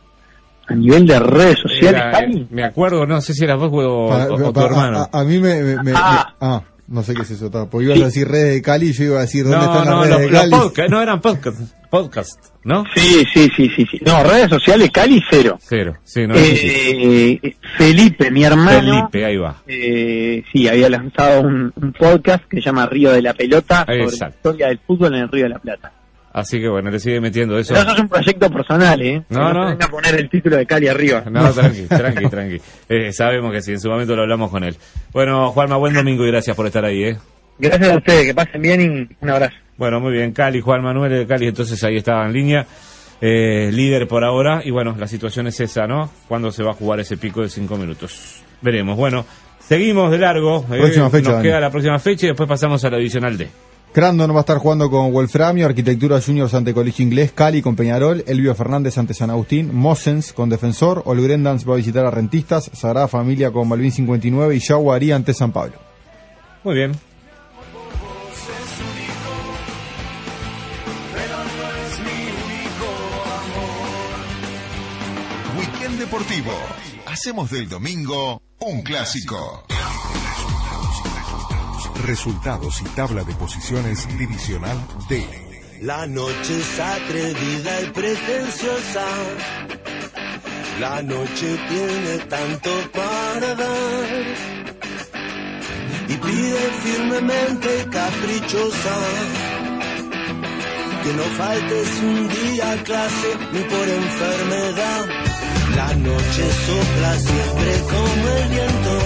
O: A nivel de redes sociales,
C: Era,
O: Cali.
C: me acuerdo, no sé si eras vos o,
E: Pa-
C: o- o tu
E: pa-
C: hermano.
E: A, a mí me... me- me-
O: Ah.
E: me- ah, no sé qué es eso, ta, porque ibas a decir redes de Cali y yo iba a decir dónde
C: No,
E: están
C: no,
E: las
C: los,
E: redes de
C: los
E: Cali.
C: podcast, no eran podcast, podcast, ¿no?
O: Sí, sí, sí, sí, sí. No, redes sociales, Cali, cero.
C: Cero, sí, no, eso sí.
O: Eh, Felipe, mi hermano,
C: Felipe, ahí va.
O: eh, sí, había lanzado un, un podcast que se llama Río de la Pelota, sobre la
C: Exacto.
O: historia del fútbol en el Río de la Plata.
C: Así que bueno, le sigue metiendo eso.
O: Pero eso es un proyecto personal, ¿eh?
C: No,
O: Que
C: no.
O: se venga a poner el título de Cali arriba.
C: No, tranqui, tranqui, tranqui. Eh, sabemos que sí, en su momento lo hablamos con él. Bueno, Juanma, buen domingo y gracias por estar ahí, ¿eh?
O: Gracias a ustedes, que pasen bien y un abrazo.
C: Bueno, muy bien, Cali, Juan Manuel de Cali, entonces ahí estaba en línea, eh, líder por ahora, y bueno, la situación es esa, ¿no? ¿Cuándo se va a jugar ese pico de cinco minutos? Veremos, bueno, seguimos de largo, eh,
E: Próxima fecha,
C: nos
E: Dani.
C: queda la próxima fecha y después pasamos a la divisional D.
E: Crandon va a estar jugando con Wolframio, Arquitectura Juniors ante Colegio Inglés, Cali con Peñarol, Elvio Fernández ante San Agustín, Mosens con Defensor, Olgrendans va a visitar a Rentistas, Sagrada Familia con Malvin cincuenta y nueve y Yaguarí ante San Pablo.
C: Muy bien.
A: Weekend Deportivo. Hacemos del domingo un clásico.
J: Resultados y tabla de posiciones divisional D.
P: La noche es atrevida y pretenciosa. La noche tiene tanto para dar. Y pide firmemente y caprichosa que no faltes un día a clase ni por enfermedad. La noche sopla siempre como el viento,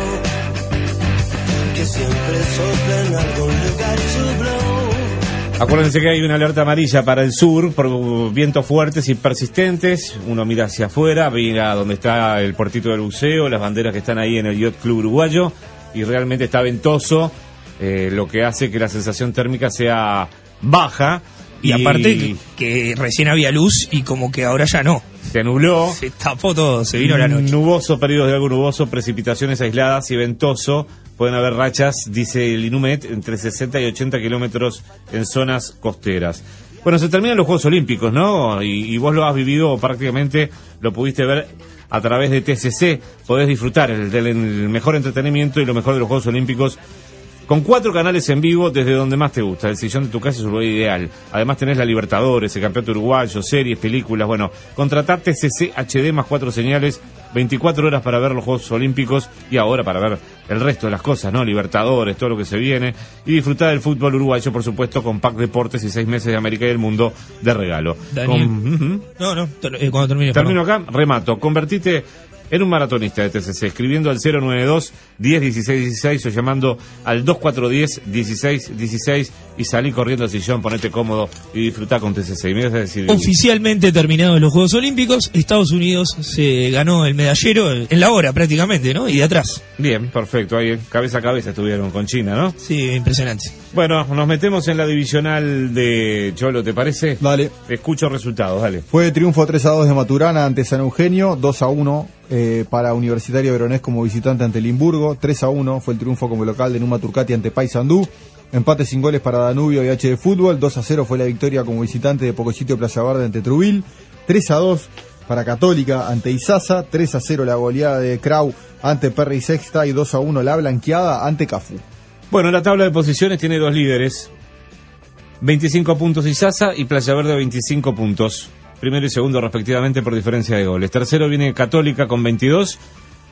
P: que siempre sopla en algún lugar to blow.
C: Acuérdense que hay una alerta amarilla para el sur por vientos fuertes y persistentes. Uno mira hacia afuera, mira donde está el puertito del buceo, las banderas que están ahí en el Yacht Club Uruguayo, y realmente está ventoso, eh, lo que hace que la sensación térmica sea baja.
F: Y, y aparte que, que recién había luz y como que ahora ya no.
C: Se nubló.
F: Se tapó todo, se vino la noche.
C: Nuboso, periodos de algo nuboso, precipitaciones aisladas y ventoso. Pueden haber rachas, dice el INUMET, entre sesenta y ochenta kilómetros en zonas costeras. Bueno, se terminan los Juegos Olímpicos, ¿no? Y, y vos lo has vivido prácticamente, lo pudiste ver a través de T C C. Podés disfrutar el, del el mejor entretenimiento y lo mejor de los Juegos Olímpicos con cuatro canales en vivo desde donde más te gusta. El sillón de tu casa es un lugar ideal. Además tenés la Libertadores, el Campeonato Uruguayo, series, películas. Bueno, contratá T C C H D más cuatro señales, veinticuatro horas para ver los Juegos Olímpicos y ahora para ver el resto de las cosas, ¿no? Libertadores, todo lo que se viene. Y disfrutar del fútbol uruguayo, por supuesto, con Pack Deportes y seis meses de América y el Mundo de regalo.
F: Daniel.
C: Con... Uh-huh.
F: No, no, ter- eh, cuando termine.
C: Termino acá, remato. Convertite en un maratonista de T C C, escribiendo al cero nueve dos, diez, dieciséis, dieciséis o llamando al dos cuatro uno cero, dieciséis, dieciséis y salí corriendo al sillón, ponete cómodo y disfrutá con T C C. Y me ibas a decir...
F: Oficialmente terminados los Juegos Olímpicos, Estados Unidos se ganó el medallero en la hora prácticamente, ¿no? Y de atrás.
C: Bien, perfecto, ahí cabeza a cabeza estuvieron con China, ¿no?
F: Sí, impresionante.
C: Bueno, nos metemos en la divisional de Cholo, ¿te parece?
E: Dale.
C: Escucho resultados, dale.
E: Fue triunfo tres a dos de Maturana ante San Eugenio, dos a uno eh, para Universitario Veronés como visitante ante Limburgo, tres a uno fue el triunfo como local de Numa Turcati ante Paysandú, empate sin goles para Danubio y H de Fútbol, dos a cero fue la victoria como visitante de Pocosito Playa Verde ante Trubil, tres a dos para Católica ante Izaza, tres a cero la goleada de Crau ante Perry Sexta y dos a uno la blanqueada ante Cafú.
C: Bueno, la tabla de posiciones tiene dos líderes, veinticinco puntos Izaza y Playa Verde veinticinco puntos. Primero y segundo respectivamente por diferencia de goles. Tercero viene Católica con veintidós,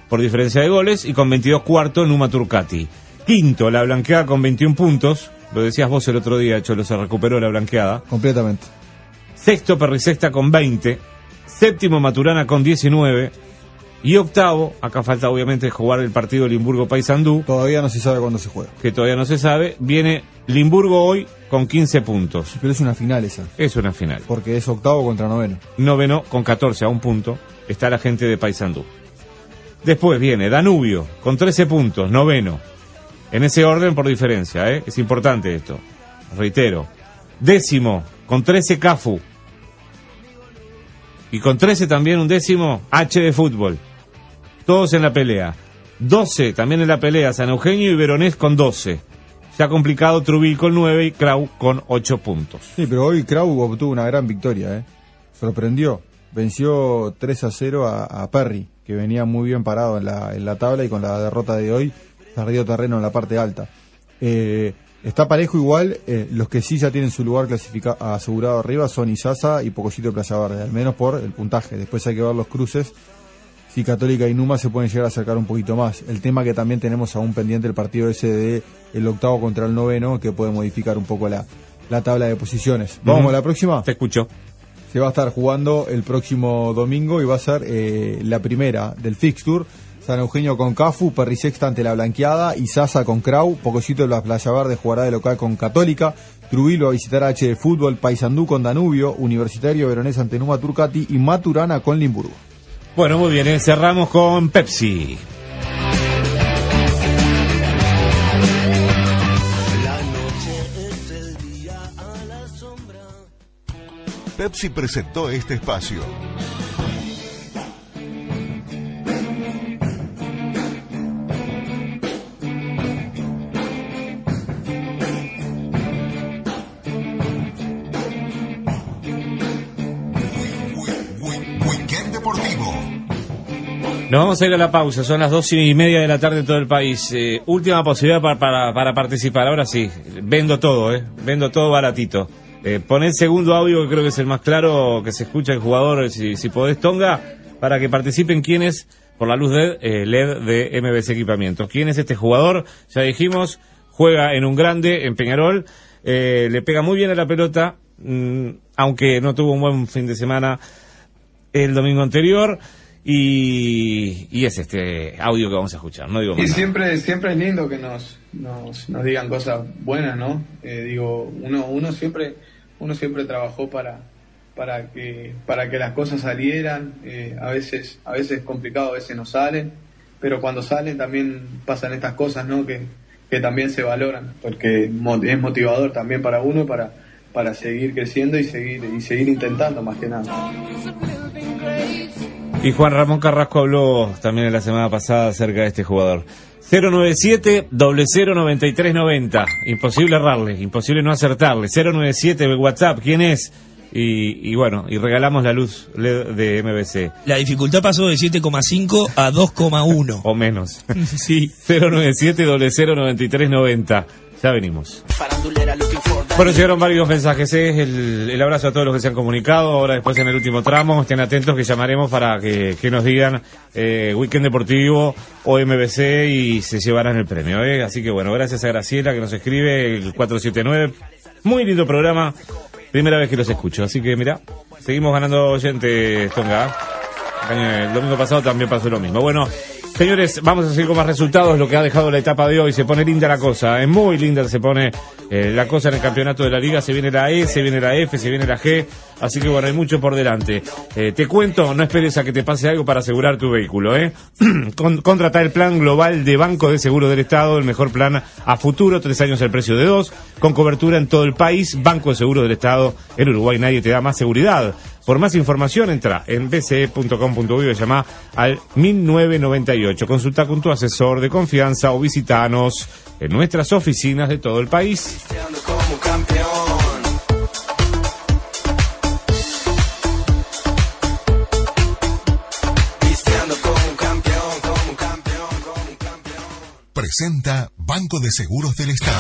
C: por diferencia de goles, y con veintidós cuarto Numa Turcati. Quinto, la blanqueada con veintiún puntos, lo decías vos el otro día, Cholo, se recuperó la blanqueada.
E: Completamente.
C: Sexto, Perrisexta con veinte. Séptimo, Maturana con diecinueve. Y octavo, acá falta obviamente jugar el partido Limburgo-Paysandú.
E: Todavía no se sabe cuándo se juega.
C: Que todavía no se sabe. Viene Limburgo hoy con quince puntos.
E: Pero es una final esa.
C: Es una final.
E: Porque es octavo contra noveno.
C: Noveno con catorce a un punto. Está la gente de Paysandú. Después viene Danubio con trece puntos, noveno. En ese orden por diferencia, ¿eh? Es importante esto. Reitero. Décimo con trece Cafu. Y con trece también un décimo H de Fútbol. Todos en la pelea. doce también en la pelea San Eugenio y Veronés con doce. Ya complicado Trubil con nueve y Krau con ocho puntos.
E: Sí, pero hoy Krau obtuvo una gran victoria, ¿eh? Sorprendió. Venció tres a cero a, a Perry, que venía muy bien parado en la, en la tabla, y con la derrota de hoy perdió terreno en la parte alta. Eh, está parejo igual. Eh, los que sí ya tienen su lugar clasifica- asegurado arriba son Isaza y Pocollito de Playa Verde, al menos por el puntaje. Después hay que ver los cruces. Si Católica y Numa se pueden llegar a acercar un poquito más. El tema que también tenemos aún pendiente el partido ese de el octavo contra el noveno, que puede modificar un poco la, la tabla de posiciones. ¿Vamos mm. a la próxima?
C: Te escucho.
E: Se va a estar jugando el próximo domingo y va a ser eh, la primera del fixture. San Eugenio con Cafu, Perrisexta ante la Blanqueada, Isaza con Krau, Pocollito de la Playa Verde jugará de local con Católica, Trujillo a visitar a H de Fútbol, Paysandú con Danubio, Universitario Veronés ante Numa Turcati y Maturana con Limburgo.
C: Bueno, muy bien, ¿eh? Cerramos con Pepsi.
A: Pepsi presentó este espacio. Weekend Deportivo.
C: Nos vamos a ir a la pausa, son las dos y media de la tarde en todo el país. Eh, última posibilidad para, para, para participar, ahora sí, vendo todo, eh, vendo todo baratito. Eh, pon el segundo audio, que creo que es el más claro, que se escucha el jugador, si, si podés, Tonga, para que participen quienes, por la luz de eh, L E D de M B C Equipamientos. ¿Quién es este jugador? Ya dijimos, juega en un grande, en Peñarol, eh, le pega muy bien a la pelota, mmm, aunque no tuvo un buen fin de semana el domingo anterior, y, y es este audio que vamos a escuchar, no digo más
G: Y
C: nada.
G: siempre, siempre es lindo que nos, nos, nos digan cosas buenas, ¿no? Eh, digo, uno, uno siempre, uno siempre trabajó para, para que, para que las cosas salieran. Eh, a veces, a veces es complicado, a veces no salen, pero cuando salen también pasan estas cosas, ¿no? Que, que también se valoran, porque es motivador también para uno, para, para seguir creciendo y seguir, y seguir intentando más que nada.
C: Y Juan Ramón Carrasco habló también la semana pasada acerca de este jugador. cero nueve siete, cero cero nueve tres nueve cero. Imposible errarle, imposible no acertarle. cero nueve siete, el WhatsApp, ¿quién es? Y, y bueno, y regalamos la luz L E D de M B C.
F: La dificultad pasó de siete coma cinco a dos coma uno.
C: O menos.
F: Sí.
C: cero nueve siete, cero cero nueve tres nueve cero. Ya venimos. Bueno, llegaron varios mensajes, ¿eh? el, el abrazo a todos los que se han comunicado. Ahora después en el último tramo, estén atentos que llamaremos para que, que nos digan eh, Weekend Deportivo o M B C y se llevarán el premio, ¿eh? Así que bueno, gracias a Graciela que nos escribe el cuatro siete nueve. Muy lindo programa, primera vez que los escucho, así que mirá, seguimos ganando oyentes, Tonga. El domingo pasado también pasó lo mismo. Bueno, señores, vamos a seguir con más resultados, lo que ha dejado la etapa de hoy. Se pone linda la cosa, es muy linda, se pone eh, la cosa en el campeonato de la Liga. Se viene la E, se viene la F, se viene la G, así que bueno, hay mucho por delante. Eh, te cuento, no esperes a que te pase algo para asegurar tu vehículo, ¿eh? Con, contrata el plan global de Banco de Seguro del Estado, el mejor plan a futuro, tres años el precio de dos, con cobertura en todo el país. Banco de Seguro del Estado, en Uruguay nadie te da más seguridad. Por más información, entra en b c e punto com punto uy y llama al mil novecientos noventa y ocho. Consulta con tu asesor de confianza o visitanos en nuestras oficinas de todo el país.
A: Presenta Banco de Seguros del Estado.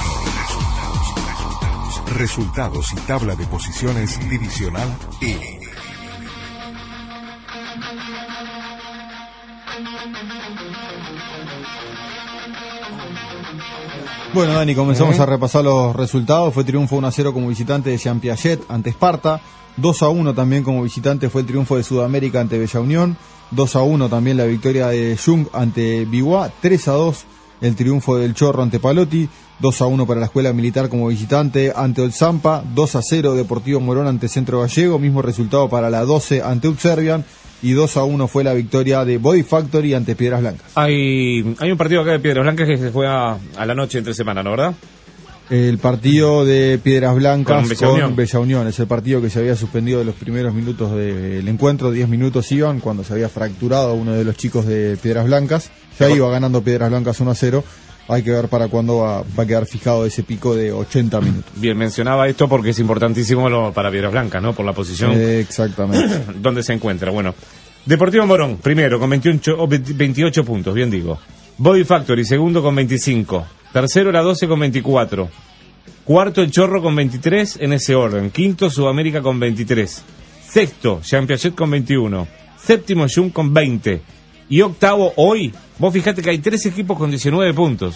J: Resultados y tabla de posiciones divisional E.
E: Bueno, Dani, comenzamos a repasar los resultados. Fue triunfo uno a cero como visitante de Jean Piaget ante Esparta. dos a uno también como visitante fue el triunfo de Sudamérica ante Bella Unión. dos a uno también la victoria de Jung ante Biguá. tres a dos el triunfo del Chorro ante Palotti. dos a uno para la Escuela Militar como visitante ante Olzampa. dos a cero Deportivo Morón ante Centro Gallego. Mismo resultado para la doce ante Upservian. Y dos a uno fue la victoria de Body Factory ante Piedras Blancas.
C: Hay, hay un partido acá de Piedras Blancas que se juega a la noche entre semana, ¿no, verdad?
E: El partido de Piedras Blancas
C: con Bella
E: con
C: Unión.
E: Bella Unión. Es el partido que se había suspendido de los primeros minutos del encuentro. diez minutos iban cuando se había fracturado uno de los chicos de Piedras Blancas. Ya iba ganando Piedras Blancas uno a cero. Hay que ver para cuándo va, va a quedar fijado ese pico de ochenta minutos.
C: Bien, mencionaba esto porque es importantísimo lo, para Piedras Blancas, ¿no? Por la posición.
E: Eh, exactamente.
C: Donde se encuentra. Bueno, Deportivo Morón, primero con veintiocho, veintiocho puntos, bien digo. Body Factory, segundo con veinticinco. Tercero la doce con veinticuatro. Cuarto el Chorro con veintitrés en ese orden. Quinto Sudamérica con veintitrés. Sexto Jean Piaget con veintiuno. Séptimo Jung con veinte. Y octavo hoy, vos fijate que hay tres equipos con diecinueve puntos.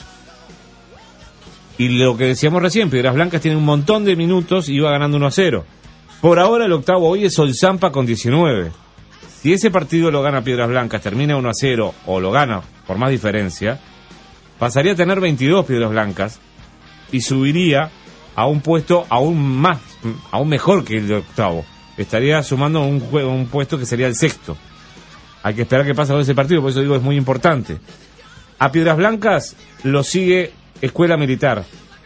C: Y lo que decíamos recién, Piedras Blancas tiene un montón de minutos y iba ganando uno a cero. Por ahora el octavo hoy es Olzampa con diecinueve. Si ese partido lo gana Piedras Blancas, termina uno a cero o lo gana por más diferencia, pasaría a tener veintidós Piedras Blancas y subiría a un puesto aún más, aún mejor que el de octavo. Estaría sumando un, juego, un puesto que sería el sexto. Hay que esperar qué pasa con ese partido, por eso digo es muy importante. A Piedras Blancas lo sigue Escuela Militar.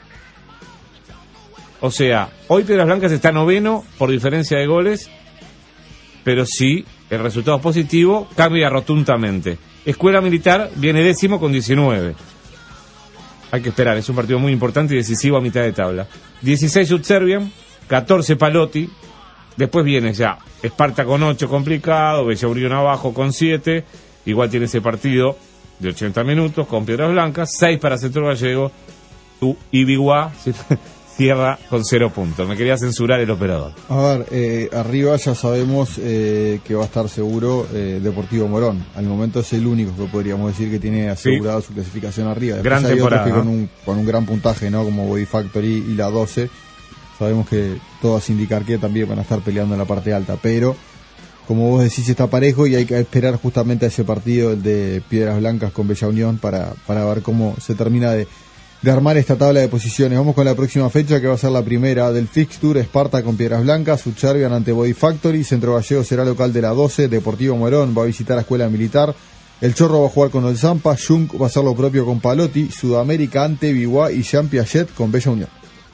C: O sea, hoy Piedras Blancas está noveno por diferencia de goles, pero sí, el resultado es positivo, cambia rotundamente. Escuela Militar viene décimo con diecinueve. Hay que esperar, es un partido muy importante y decisivo a mitad de tabla. dieciséis Upservian, catorce Palotti. Después viene ya Esparta con ocho, complicado, Bella Unión abajo con siete. Igual tiene ese partido de ochenta minutos con Piedras Blancas. seis para Centro Gallego. Y Biguá cierra con cero puntos. Me quería censurar el operador.
E: A ver, eh, arriba ya sabemos eh, que va a estar seguro eh, Deportivo Morón. Al momento es el único que podríamos decir que tiene asegurado sí. su clasificación arriba. Después
C: gran
E: hay
C: temporada,
E: otros que
C: ¿no?
E: con un, con un gran puntaje, ¿no? Como Body Factory y la doce. Sabemos que todo hace indicar que también van a estar peleando en la parte alta. Pero, como vos decís, está parejo y hay que esperar justamente a ese partido, el de Piedras Blancas con Bella Unión, para, para ver cómo se termina de... de armar esta tabla de posiciones. Vamos con la próxima fecha, que va a ser la primera del fixture. Esparta con Piedras Blancas, Upservian ante Body Factory, Centro Gallego será local de la doce, Deportivo Morón va a visitar a Escuela Militar, el Chorro va a jugar con Olzampa, Jung va a hacer lo propio con Palotti, Sudamérica ante Biguá y Jean Piaget con Bella Unión.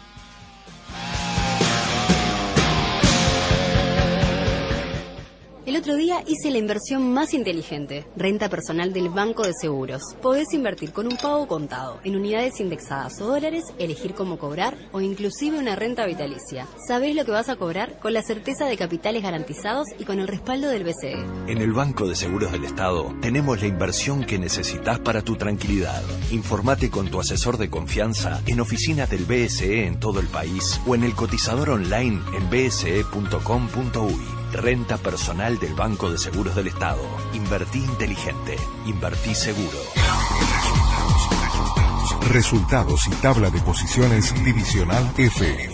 Q: El otro día hice la inversión más inteligente, renta personal del Banco de Seguros. Podés invertir con un pago contado, en unidades indexadas o dólares, elegir cómo cobrar o inclusive una renta vitalicia. Sabés lo que vas a cobrar con la certeza de capitales garantizados y con el respaldo del B C E.
R: En el Banco de Seguros del Estado tenemos la inversión que necesitas para tu tranquilidad. Informate con tu asesor de confianza en oficinas del B S E en todo el país o en el cotizador online en b s e punto com punto u y. Renta personal del Banco de Seguros del Estado. Invertí inteligente. Invertí seguro.
J: Resultados y tabla de posiciones Divisional F.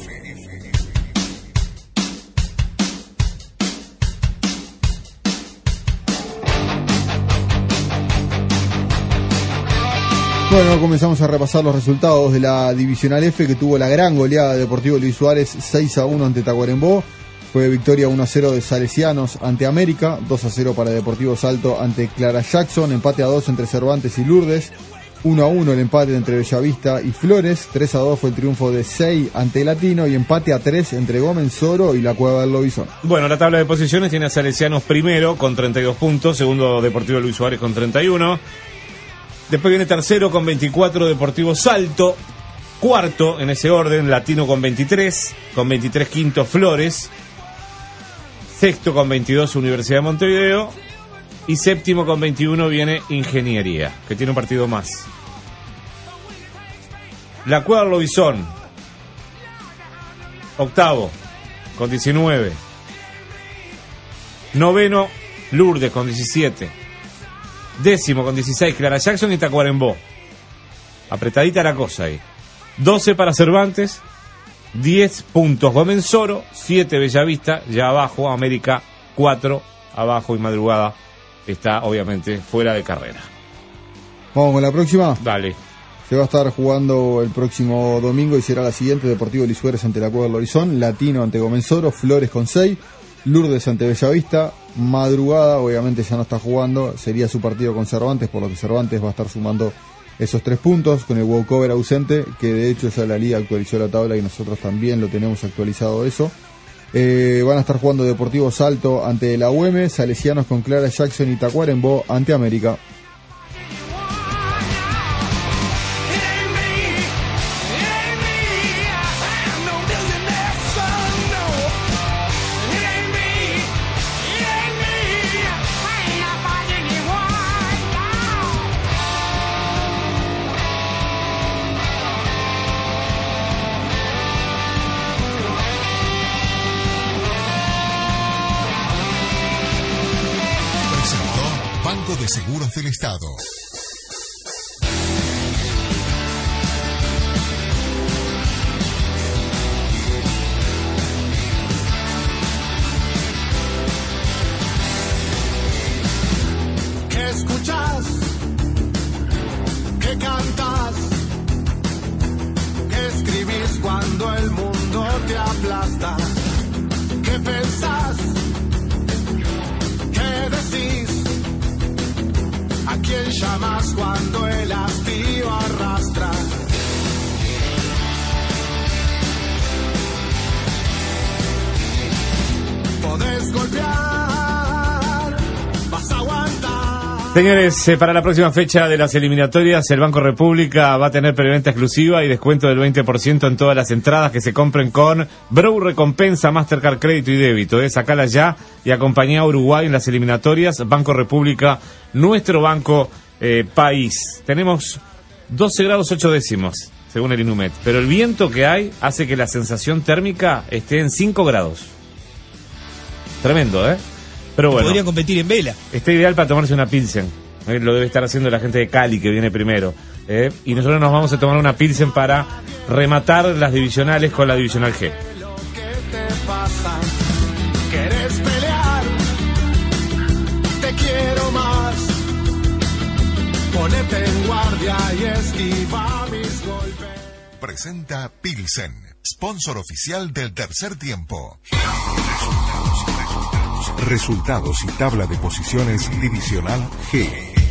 E: Bueno, comenzamos a repasar los resultados de la Divisional F, que tuvo la gran goleada de Deportivo Luis Suárez, seis a uno ante Tacuarembó. Fue victoria uno a cero de Salesianos ante América, dos a cero para Deportivo Salto ante Clara Jackson, empate a dos entre Cervantes y Lourdes, uno a uno el empate entre Bellavista y Flores, tres a dos fue el triunfo de Sei ante Latino y empate a tres entre Gómez Soro y la Cueva del Lobizón.
C: Bueno, la tabla de posiciones tiene a Salesianos primero con treinta y dos puntos, segundo Deportivo Luis Suárez con treinta y uno, después viene tercero con veinticuatro Deportivo Salto, cuarto en ese orden Latino con veintitrés, con veintitrés quinto Flores, sexto con veintidós Universidad de Montevideo y séptimo con veintiuno viene Ingeniería, que tiene un partido más. La Cueva del Lobizón, octavo con diecinueve. Noveno Lourdes con diecisiete. Décimo con dieciséis, Clara Jackson y Tacuarembó. Apretadita la cosa ahí. doce para Cervantes, diez puntos Gómez Soro, siete Bellavista, ya abajo América, cuatro abajo y Madrugada está obviamente fuera de carrera.
E: Vamos con la próxima.
C: Dale.
E: Se va a estar jugando el próximo domingo y será la siguiente: Deportivo Lisueres ante la Cueva del Horizon, Latino ante Gómez Soro, Flores con seis, Lourdes ante Bellavista, Madrugada obviamente ya no está jugando, sería su partido con Cervantes, por lo que Cervantes va a estar sumando esos tres puntos con el walkover ausente, que de hecho ya la liga actualizó la tabla y nosotros también lo tenemos actualizado eso. Eh, van a estar jugando Deportivo Salto ante la U M, Salesianos con Clara Jackson y Tacuarembó ante América.
A: Banco de Seguros del Estado.
P: ¿Qué escuchas? ¿Qué cantas? ¿Qué escribís cuando el mundo te aplasta? ¿Qué pensás? ¿Qué decís? ¿A quién llamas cuando el hastío arrastra? Podés golpear, vas a aguantar.
C: Señores, eh, para la próxima fecha de las eliminatorias, el Banco República va a tener preventa exclusiva y descuento del veinte por ciento en todas las entradas que se compren con Brou Recompensa, Mastercard Crédito y Débito. Eh. Sacala ya y acompañá a Uruguay en las eliminatorias. Banco República, nuestro banco eh, país. Tenemos doce grados ocho décimos, según el Inumet, pero el viento que hay hace que la sensación térmica esté en cinco grados. Tremendo, ¿eh? Pero bueno,
F: podría competir en vela.
C: Está ideal para tomarse una Pilsen. ¿eh? Lo debe estar haciendo la gente de Cali, que viene primero. ¿eh? Y nosotros nos vamos a tomar una Pilsen para rematar las divisionales con la divisional G.
P: ¿Querés pelear? Te quiero más. Ponete en guardia y esquiva mis golpes.
A: Presenta Pilsen, sponsor oficial del tercer tiempo.
J: Resultados y tabla de posiciones divisional G.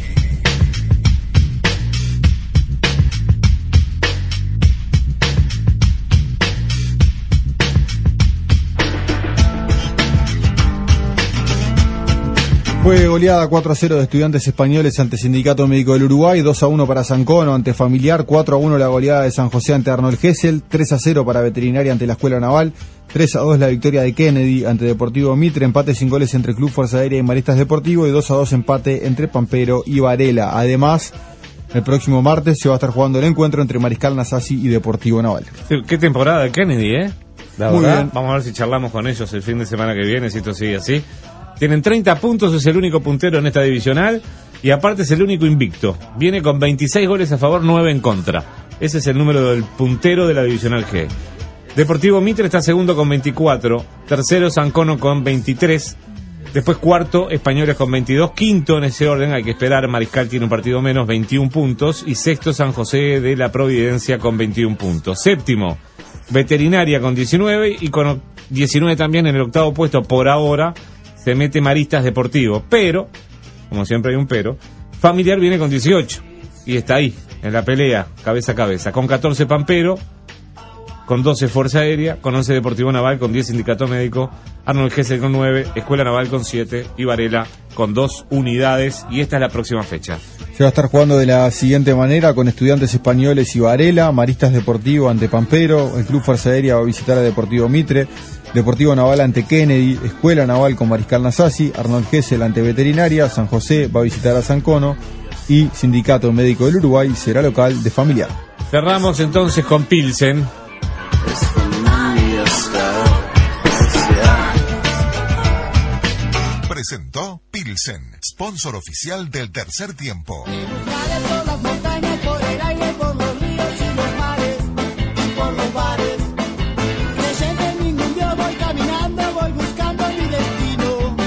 E: Fue goleada cuatro a cero de Estudiantes Españoles ante Sindicato Médico del Uruguay, dos a uno para Sancono ante Familiar, cuatro a uno la goleada de San José ante Arnold Gesell, tres a cero para Veterinaria ante la Escuela Naval, tres a dos la victoria de Kennedy ante Deportivo Mitre, empate sin goles entre Club Fuerza Aérea y Maristas Deportivo y dos a dos empate entre Pampero y Varela. Además, el próximo martes se va a estar jugando el encuentro entre Mariscal Nasasi y Deportivo Naval.
C: Qué temporada de Kennedy, ¿eh? La
E: Muy
C: verdad,
E: bien.
C: vamos a ver si charlamos con ellos el fin de semana que viene, si esto sigue así. Tienen treinta puntos, es el único puntero en esta divisional y aparte es el único invicto. Viene con veintiséis goles a favor, nueve en contra. Ese es el número del puntero de la divisional G. Deportivo Mitre está segundo con veinticuatro, tercero Sancono con veintitrés, después cuarto Españoles con veintidós, quinto en ese orden, hay que esperar, Mariscal tiene un partido menos, veintiún puntos, y sexto San José de la Providencia con veintiún puntos. Séptimo, Veterinaria con diecinueve y con diecinueve también en el octavo puesto por ahora se mete Maristas Deportivo, pero, como siempre hay un pero, Familiar viene con dieciocho y está ahí, en la pelea, cabeza a cabeza, con catorce Pampero, con doce Fuerza Aérea, con once Deportivo Naval, con diez Sindicato Médico, Arnold Gesell con nueve, Escuela Naval con siete y Varela con dos unidades, y esta es la próxima fecha.
E: Se va a estar jugando de la siguiente manera con Estudiantes Españoles y Varela, Maristas Deportivo ante Pampero, el Club Fuerza Aérea va a visitar a Deportivo Mitre, Deportivo Naval ante Kennedy, Escuela Naval con Mariscal Nasasi, Arnold Gesell ante Veterinaria, San José va a visitar a Sancono y Sindicato Médico del Uruguay será local de Familiar.
C: Cerramos entonces con Pilsen.
A: Presentó Pilsen. Nielsen, sponsor oficial del tercer tiempo.
P: Por las montañas, por el aire, por los ríos y los mares, y por los bares. Creyendo en ningún Dios voy caminando, voy buscando mi destino.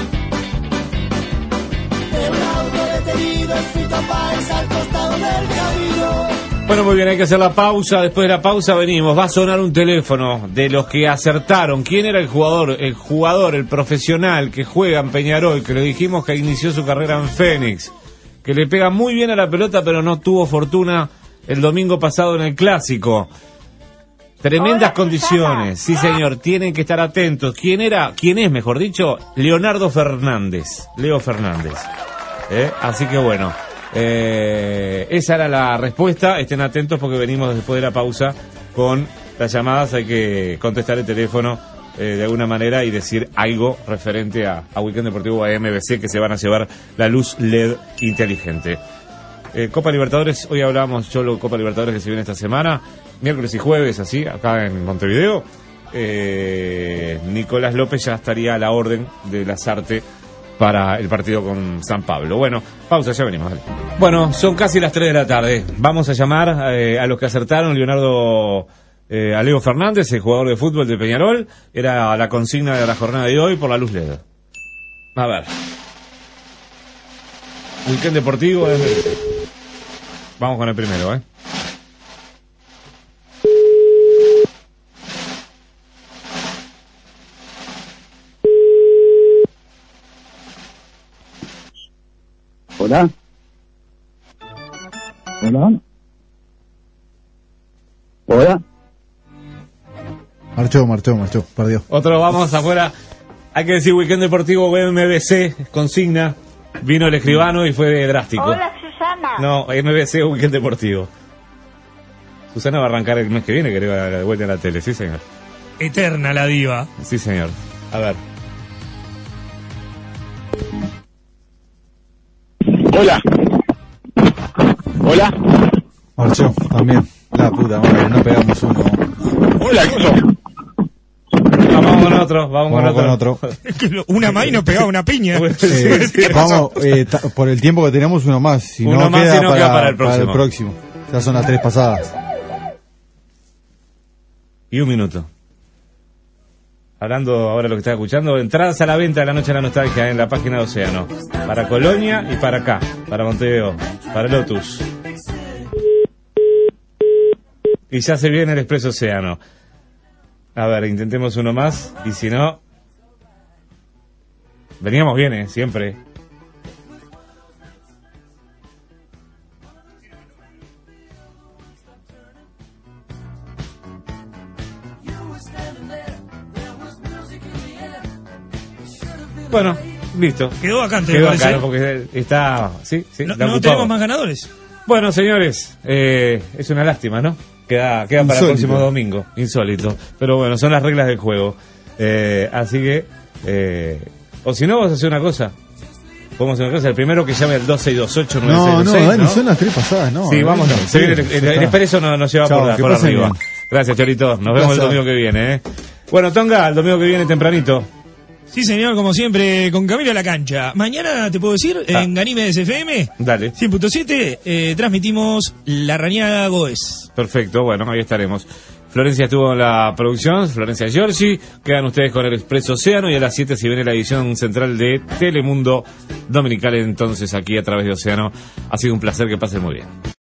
P: De un auto detenido, escrito Páez al costado del camino.
C: Bueno, muy bien, hay que hacer la pausa. Después de la pausa venimos. Va a sonar un teléfono de los que acertaron. ¿Quién era el jugador? El jugador, el profesional que juega en Peñarol, que le dijimos que inició su carrera en Fénix, que le pega muy bien a la pelota, pero no tuvo fortuna el domingo pasado en el Clásico. Tremendas condiciones. Sí, señor, tienen que estar atentos. ¿Quién era? ¿Quién es, mejor dicho? Leonardo Fernández. Leo Fernández. ¿Eh? Así que bueno. Eh, esa era la respuesta. Estén atentos porque venimos después de la pausa con las llamadas. Hay que contestar el teléfono eh, de alguna manera y decir algo referente a, a Weekend Deportivo, a M B C, que se van a llevar la luz L E D inteligente. eh, Copa Libertadores, hoy hablábamos Cholo, Copa Libertadores que se viene esta semana, miércoles y jueves, así, acá en Montevideo. eh, Nicolás López ya estaría a la orden de Lazarte para el partido con San Pablo. Bueno, pausa, ya venimos. Dale. Bueno, son casi las tres de la tarde. Vamos a llamar eh, a los que acertaron. Leonardo, eh, a Leo Fernández, el jugador de fútbol de Peñarol. Era la consigna de la jornada de hoy por la luz L E D. A ver. Weekend Deportivo. Eh. Vamos con el primero, ¿eh?
S: Hola. Hola. Hola.
E: Marchó, marchó, marchó, perdió.
C: Otro, vamos afuera. Hay que decir Weekend Deportivo M B C, consigna. Vino el escribano y fue drástico.
T: Hola, Susana.
C: No, M B C Weekend Deportivo. Susana va a arrancar el mes que viene, que le va a dar vuelta a la tele, sí señor.
F: Eterna la diva.
C: Sí señor. A ver.
S: Hola. Hola.
E: Marchó, también. La puta madre, no pegamos uno.
S: Hola, ¿qué pasó?
C: Vamos con otro, vamos,
E: Vamos
C: con otro.
E: con
F: Una más y nos pegaba una piña.
E: Eh, vamos, eh, ta- por el tiempo que tenemos, uno más. Si
C: Uno
E: no,
C: más
E: queda,
C: y no
E: para,
C: queda para el
E: para el
C: próximo.
E: próximo. Ya son las tres pasadas.
C: Y un minuto. Hablando ahora de lo que está escuchando, entradas a la venta de la Noche de la Nostalgia en la página de Océano. Para Colonia y para acá, para Montevideo, para Lotus. Y ya se viene el Expreso Océano. A ver, intentemos uno más. Y si no... Veníamos bien, ¿eh? Siempre. Bueno, listo.
F: Quedó vacante,
C: Quedó
F: me parece.
C: acá, porque está... Sí, sí,
F: No,
C: la
F: no
C: ocupaba.
F: tenemos más ganadores.
C: Bueno, señores, eh, es una lástima, ¿no? Queda, queda para el
E: Insólito.
C: próximo domingo. Insólito. Pero bueno, son las reglas del juego. Eh, así que... Eh, o si no, vamos a hacer una cosa. Podemos hacer una cosa. El primero que llame al dos seis dos ocho nueve seis
E: No,
C: dos
E: no,
C: seis,
E: Dani,
C: ¿no?
E: son las tres pasadas, no.
C: Sí, vámonos.
E: Sí,
C: Se viene el, el,
E: ya
C: el
E: está.
C: expreso nos, nos lleva
E: Chao,
C: por, la-
E: que
C: por
E: pasen
C: arriba.
E: bien.
C: Gracias, Chorito. Nos
E: Un
C: vemos el
E: placer.
C: domingo que viene, ¿eh? Bueno, Tonga, el domingo que viene tempranito.
F: Sí, señor, como siempre, con Camilo a la cancha. Mañana, te puedo decir,
C: Ah.
F: en Ganímedes F M,
C: Dale.
F: cien punto siete, eh, transmitimos La Rañada Goes.
C: Perfecto, bueno, ahí estaremos. Florencia estuvo en la producción, Florencia Giorgi. Quedan ustedes con el Expreso Océano y a las siete se viene la edición central de Telemundo Dominical, entonces aquí a través de Océano. Ha sido un placer, que pasen muy bien.